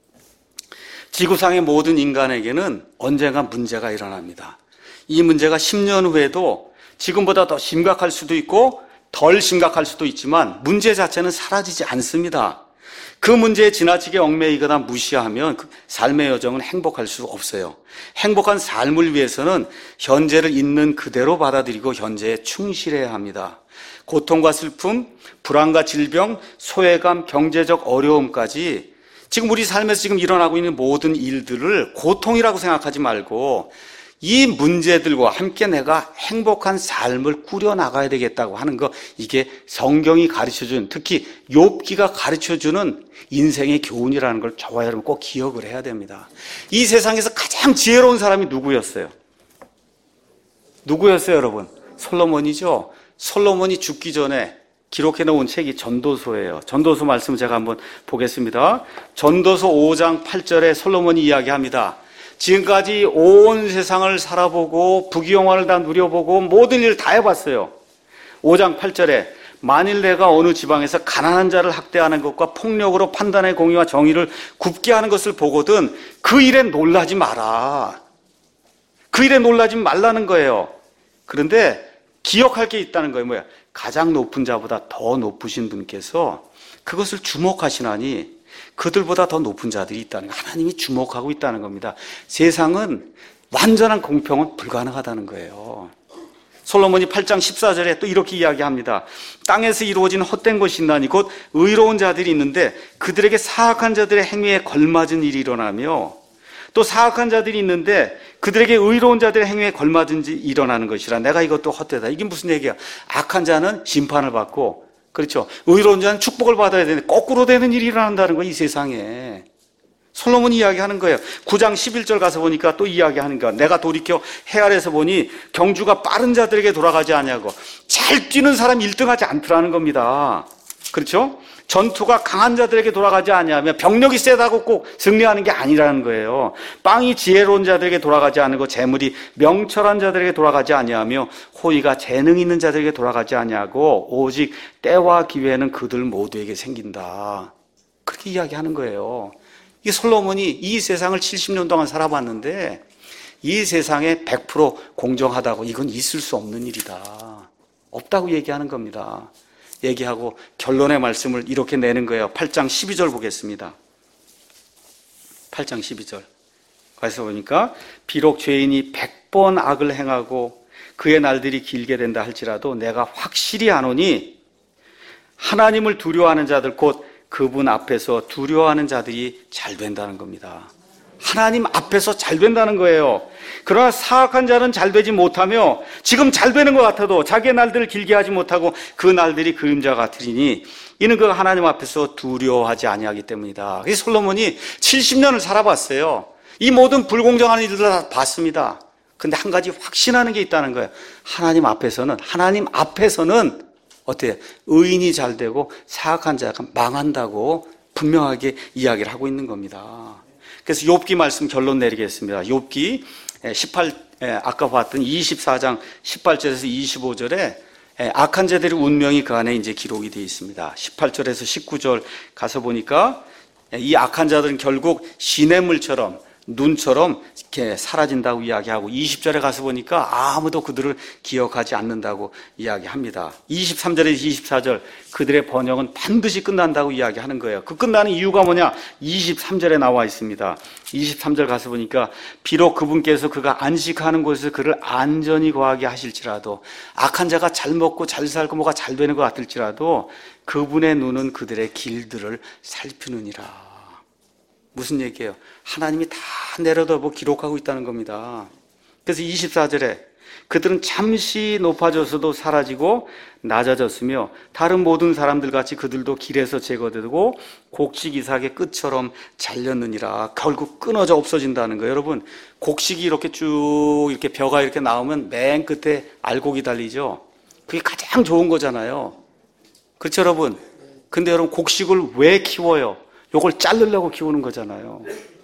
지구상의 모든 인간에게는 언젠가 문제가 일어납니다. 이 문제가 10년 후에도 지금보다 더 심각할 수도 있고 덜 심각할 수도 있지만 문제 자체는 사라지지 않습니다. 그 문제에 지나치게 얽매이거나 무시하면 그 삶의 여정은 행복할 수 없어요. 행복한 삶을 위해서는 현재를 있는 그대로 받아들이고 현재에 충실해야 합니다. 고통과 슬픔, 불안과 질병, 소외감, 경제적 어려움까지 지금 우리 삶에서 지금 일어나고 있는 모든 일들을 고통이라고 생각하지 말고 이 문제들과 함께 내가 행복한 삶을 꾸려나가야 되겠다고 하는 거, 이게 성경이 가르쳐준, 특히 욥기가 가르쳐주는 인생의 교훈이라는 걸 저와 여러분 꼭 기억을 해야 됩니다. 이 세상에서 가장 지혜로운 사람이 누구였어요? 누구였어요, 여러분? 솔로몬이죠. 솔로몬이 죽기 전에 기록해 놓은 책이 전도서예요. 전도서 말씀을 제가 한번 보겠습니다. 전도서 5장 8절에 솔로몬이 이야기합니다. 지금까지 온 세상을 살아보고 부귀영화를 다 누려보고 모든 일을 다 해봤어요. 5장 8절에 만일 내가 어느 지방에서 가난한 자를 학대하는 것과 폭력으로 판단의 공의와 정의를 굽게 하는 것을 보거든 그 일에 놀라지 마라. 그 일에 놀라지 말라는 거예요. 그런데 기억할 게 있다는 거예요. 뭐야? 가장 높은 자보다 더 높으신 분께서 그것을 주목하시나니 그들보다 더 높은 자들이 있다는 거예요. 하나님이 주목하고 있다는 겁니다. 세상은 완전한 공평은 불가능하다는 거예요. 솔로몬이 8장 14절에 또 이렇게 이야기합니다. 땅에서 이루어진 헛된 것이 있나니 곧 의로운 자들이 있는데 그들에게 사악한 자들의 행위에 걸맞은 일이 일어나며 또 사악한 자들이 있는데 그들에게 의로운 자들의 행위에 걸맞은 일이 일어나는 것이라. 내가 이것도 헛되다. 이게 무슨 얘기야? 악한 자는 심판을 받고, 그렇죠, 의로운 자는 축복을 받아야 되는데 거꾸로 되는 일이 일어난다는 거야, 이 세상에. 솔로몬이 이야기하는 거예요. 9장 11절 가서 보니까 또 이야기하는 거야. 내가 돌이켜 해 아래서 보니 경주가 빠른 자들에게 돌아가지 않냐고. 잘 뛰는 사람 1등하지 않더라는 겁니다. 그렇죠? 전투가 강한 자들에게 돌아가지 않냐면 병력이 세다고 꼭 승리하는 게 아니라는 거예요. 빵이 지혜로운 자들에게 돌아가지 않고 재물이 명철한 자들에게 돌아가지 아니하며 호의가 재능 있는 자들에게 돌아가지 아니하고 오직 때와 기회는 그들 모두에게 생긴다. 그렇게 이야기하는 거예요. 이 솔로몬이 이 세상을 70년 동안 살아봤는데 이 세상에 100% 공정하다고 이건 있을 수 없는 일이다. 없다고 얘기하는 겁니다. 얘기하고 결론의 말씀을 이렇게 내는 거예요. 8장 12절 보겠습니다. 8장 12절. 가서 보니까 비록 죄인이 100번 악을 행하고 그의 날들이 길게 된다 할지라도 내가 확실히 아노니 하나님을 두려워하는 자들 곧 그분 앞에서 두려워하는 자들이 잘 된다는 겁니다. 하나님 앞에서 잘 된다는 거예요. 그러나 사악한 자는 잘 되지 못하며 지금 잘 되는 것 같아도 자기의 날들을 길게 하지 못하고 그 날들이 그림자 같으리니 이는 그가 하나님 앞에서 두려워하지 아니하기 때문이다. 그래서 솔로몬이 70년을 살아봤어요. 이 모든 불공정한 일들을 다 봤습니다. 근데 한 가지 확신하는 게 있다는 거예요. 하나님 앞에서는 어때요? 의인이 잘 되고 사악한 자가 망한다고 분명하게 이야기를 하고 있는 겁니다. 그래서 욥기 말씀 결론 내리겠습니다. 욥기 18, 아까 봤던 24장 18절에서 25절에 악한 자들의 운명이 그 안에 이제 기록이 되어 있습니다. 18절에서 19절 가서 보니까 이 악한 자들은 결국 시냇물처럼 눈처럼 이렇게 사라진다고 이야기하고 20절에 가서 보니까 아무도 그들을 기억하지 않는다고 이야기합니다. 23절에서 24절 그들의 번영은 반드시 끝난다고 이야기하는 거예요. 그 끝나는 이유가 뭐냐? 23절에 나와 있습니다. 23절 가서 보니까 비록 그분께서 그가 안식하는 곳에서 그를 안전히 거하게 하실지라도 악한 자가 잘 먹고 잘 살고 뭐가 잘 되는 것 같을지라도 그분의 눈은 그들의 길들을 살피느니라. 무슨 얘기예요? 하나님이 다 내려다보고 기록하고 있다는 겁니다. 그래서 24절에 그들은 잠시 높아져서도 사라지고 낮아졌으며 다른 모든 사람들 같이 그들도 길에서 제거되고 곡식 이삭의 끝처럼 잘렸느니라. 결국 끊어져 없어진다는 거예요. 여러분, 곡식이 이렇게 쭉 이렇게 벼가 이렇게 나오면 맨 끝에 알곡이 달리죠. 그게 가장 좋은 거잖아요. 그렇죠, 여러분? 근데 여러분, 곡식을 왜 키워요? 요걸 자르려고 키우는 거잖아요.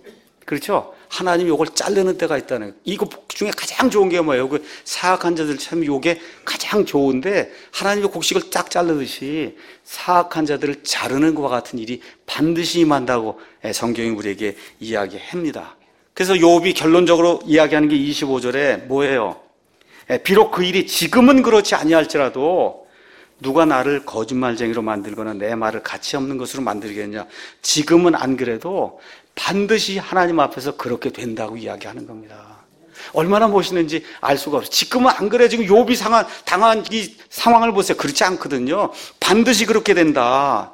그렇죠? 하나님이 요걸 자르는 때가 있다는 거예요. 이거 중에 가장 좋은 게 뭐예요? 그 사악한 자들 참 요게 가장 좋은데 하나님이 곡식을 쫙 자르듯이 사악한 자들을 자르는 것과 같은 일이 반드시 임한다고 성경이 우리에게 이야기합니다. 그래서 욥이 결론적으로 이야기하는 게 25절에 뭐예요? 비록 그 일이 지금은 그렇지 아니할지라도 누가 나를 거짓말쟁이로 만들거나 내 말을 가치 없는 것으로 만들겠냐? 지금은 안 그래도 반드시 하나님 앞에서 그렇게 된다고 이야기하는 겁니다. 얼마나 멋있는지 알 수가 없어요. 지금은 안 그래. 지금 욥이 당한 이 상황을 보세요. 그렇지 않거든요. 반드시 그렇게 된다.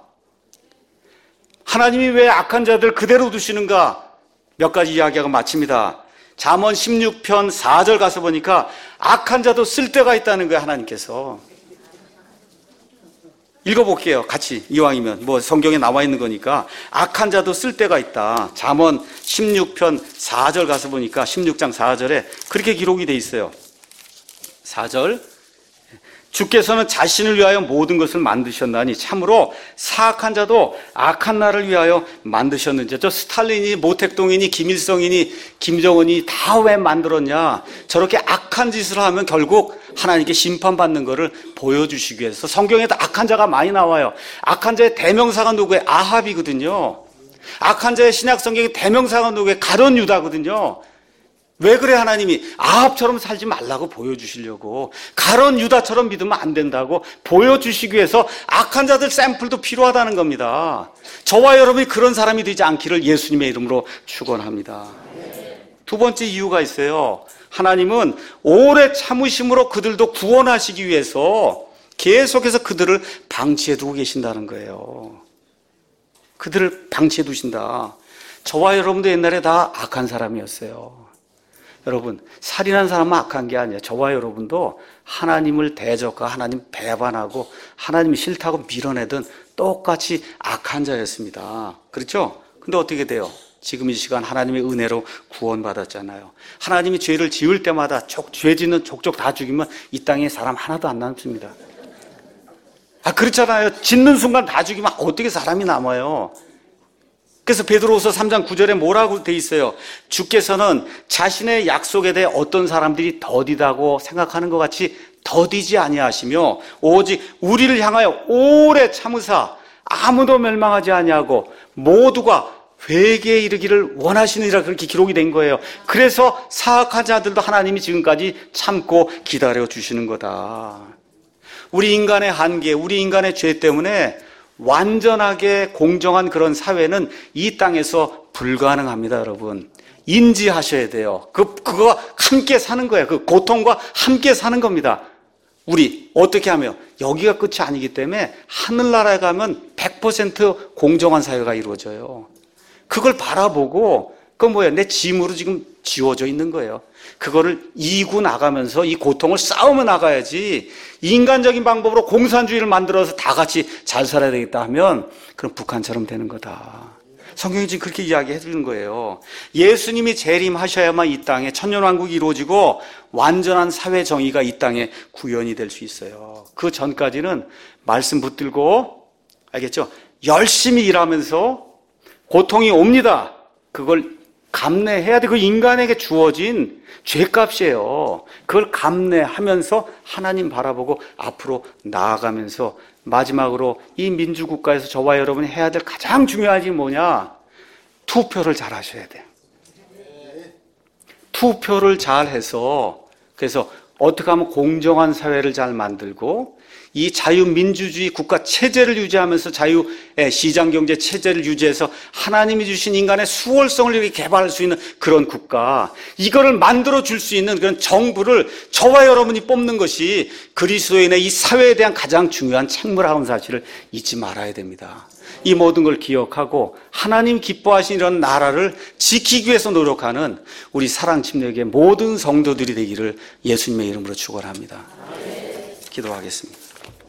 하나님이 왜 악한 자들 그대로 두시는가? 몇 가지 이야기하고 마칩니다. 잠언 16편 4절 가서 보니까 악한 자도 쓸 데가 있다는 거예요. 하나님께서. 읽어볼게요. 같이. 이왕이면 뭐 성경에 나와 있는 거니까 악한 자도 쓸 데가 있다. 잠언 16편 4절 가서 보니까 16장 4절에 그렇게 기록이 돼 있어요. 4절 주께서는 자신을 위하여 모든 것을 만드셨나니 참으로 사악한 자도 악한 날을 위하여 만드셨는지. 저 스탈린이 모택동이니 김일성이니 김정은이 다 왜 만들었냐? 저렇게 악한 짓을 하면 결국 하나님께 심판받는 것을 보여주시기 위해서. 성경에도 악한 자가 많이 나와요. 악한 자의 대명사가 누구예요? 아합이거든요. 악한 자의 신약 성경의 대명사가 누구예요? 가룟 유다거든요. 왜 그래? 하나님이 아합처럼 살지 말라고 보여주시려고. 가룟 유다처럼 믿으면 안 된다고 보여주시기 위해서 악한 자들 샘플도 필요하다는 겁니다. 저와 여러분이 그런 사람이 되지 않기를 예수님의 이름으로 축원합니다. 두 번째 이유가 있어요. 하나님은 오래 참으심으로 그들도 구원하시기 위해서 계속해서 그들을 방치해 두고 계신다는 거예요. 그들을 방치해 두신다. 저와 여러분도 옛날에 다 악한 사람이었어요. 여러분, 살인한 사람은 악한 게 아니에요. 저와 여러분도 하나님을 대적과 하나님 배반하고 하나님이 싫다고 밀어내던 똑같이 악한 자였습니다. 그렇죠? 근데 어떻게 돼요? 지금 이 시간 하나님의 은혜로 구원받았잖아요. 하나님이 죄를 지을 때마다 죄 짓는 족족 다 죽이면 이 땅에 사람 하나도 안 남습니다. 그렇잖아요. 짓는 순간 다 죽이면 어떻게 사람이 남아요? 그래서 베드로후서 3장 9절에 뭐라고 돼 있어요? 주께서는 자신의 약속에 대해 어떤 사람들이 더디다고 생각하는 것 같이 더디지 아니하시며 오직 우리를 향하여 오래 참으사 아무도 멸망하지 아니하고 모두가 회개에 이르기를 원하시느니라 그렇게 기록이 된 거예요. 그래서 사악한 자들도 하나님이 지금까지 참고 기다려 주시는 거다. 우리 인간의 한계, 우리 인간의 죄 때문에 완전하게 공정한 그런 사회는 이 땅에서 불가능합니다, 여러분. 인지하셔야 돼요. 그거 함께 사는 거예요. 그 고통과 함께 사는 겁니다. 우리 어떻게 하며 여기가 끝이 아니기 때문에 하늘나라에 가면 100% 공정한 사회가 이루어져요. 그걸 바라보고 그건 뭐예요? 내 짐으로 지금 지워져 있는 거예요. 그거를 이고 나가면서 이 고통을 싸우며 나가야지 인간적인 방법으로 공산주의를 만들어서 다 같이 잘 살아야 되겠다 하면 그럼 북한처럼 되는 거다. 성경이 지금 그렇게 이야기해 주는 거예요. 예수님이 재림하셔야만 이 땅에 천년왕국이 이루어지고 완전한 사회 정의가 이 땅에 구현이 될 수 있어요. 그 전까지는 말씀 붙들고, 알겠죠? 열심히 일하면서 고통이 옵니다. 그걸 감내해야 돼. 그 인간에게 주어진 죄값이에요. 그걸 감내하면서 하나님 바라보고 앞으로 나아가면서 마지막으로 이 민주국가에서 저와 여러분이 해야 될 가장 중요한 일이 뭐냐? 투표를 잘 하셔야 돼요. 투표를 잘 해서 그래서 어떻게 하면 공정한 사회를 잘 만들고 이 자유민주주의 국가 체제를 유지하면서 자유의 시장경제 체제를 유지해서 하나님이 주신 인간의 수월성을 이렇게 개발할 수 있는 그런 국가, 이거를 만들어 줄 수 있는 그런 정부를 저와 여러분이 뽑는 것이 그리스도인의 이 사회에 대한 가장 중요한 책무라는 사실을 잊지 말아야 됩니다. 이 모든 걸 기억하고 하나님 기뻐하신 이런 나라를 지키기 위해서 노력하는 우리 사랑침례교회 모든 성도들이 되기를 예수님의 이름으로 축원합니다. 기도하겠습니다.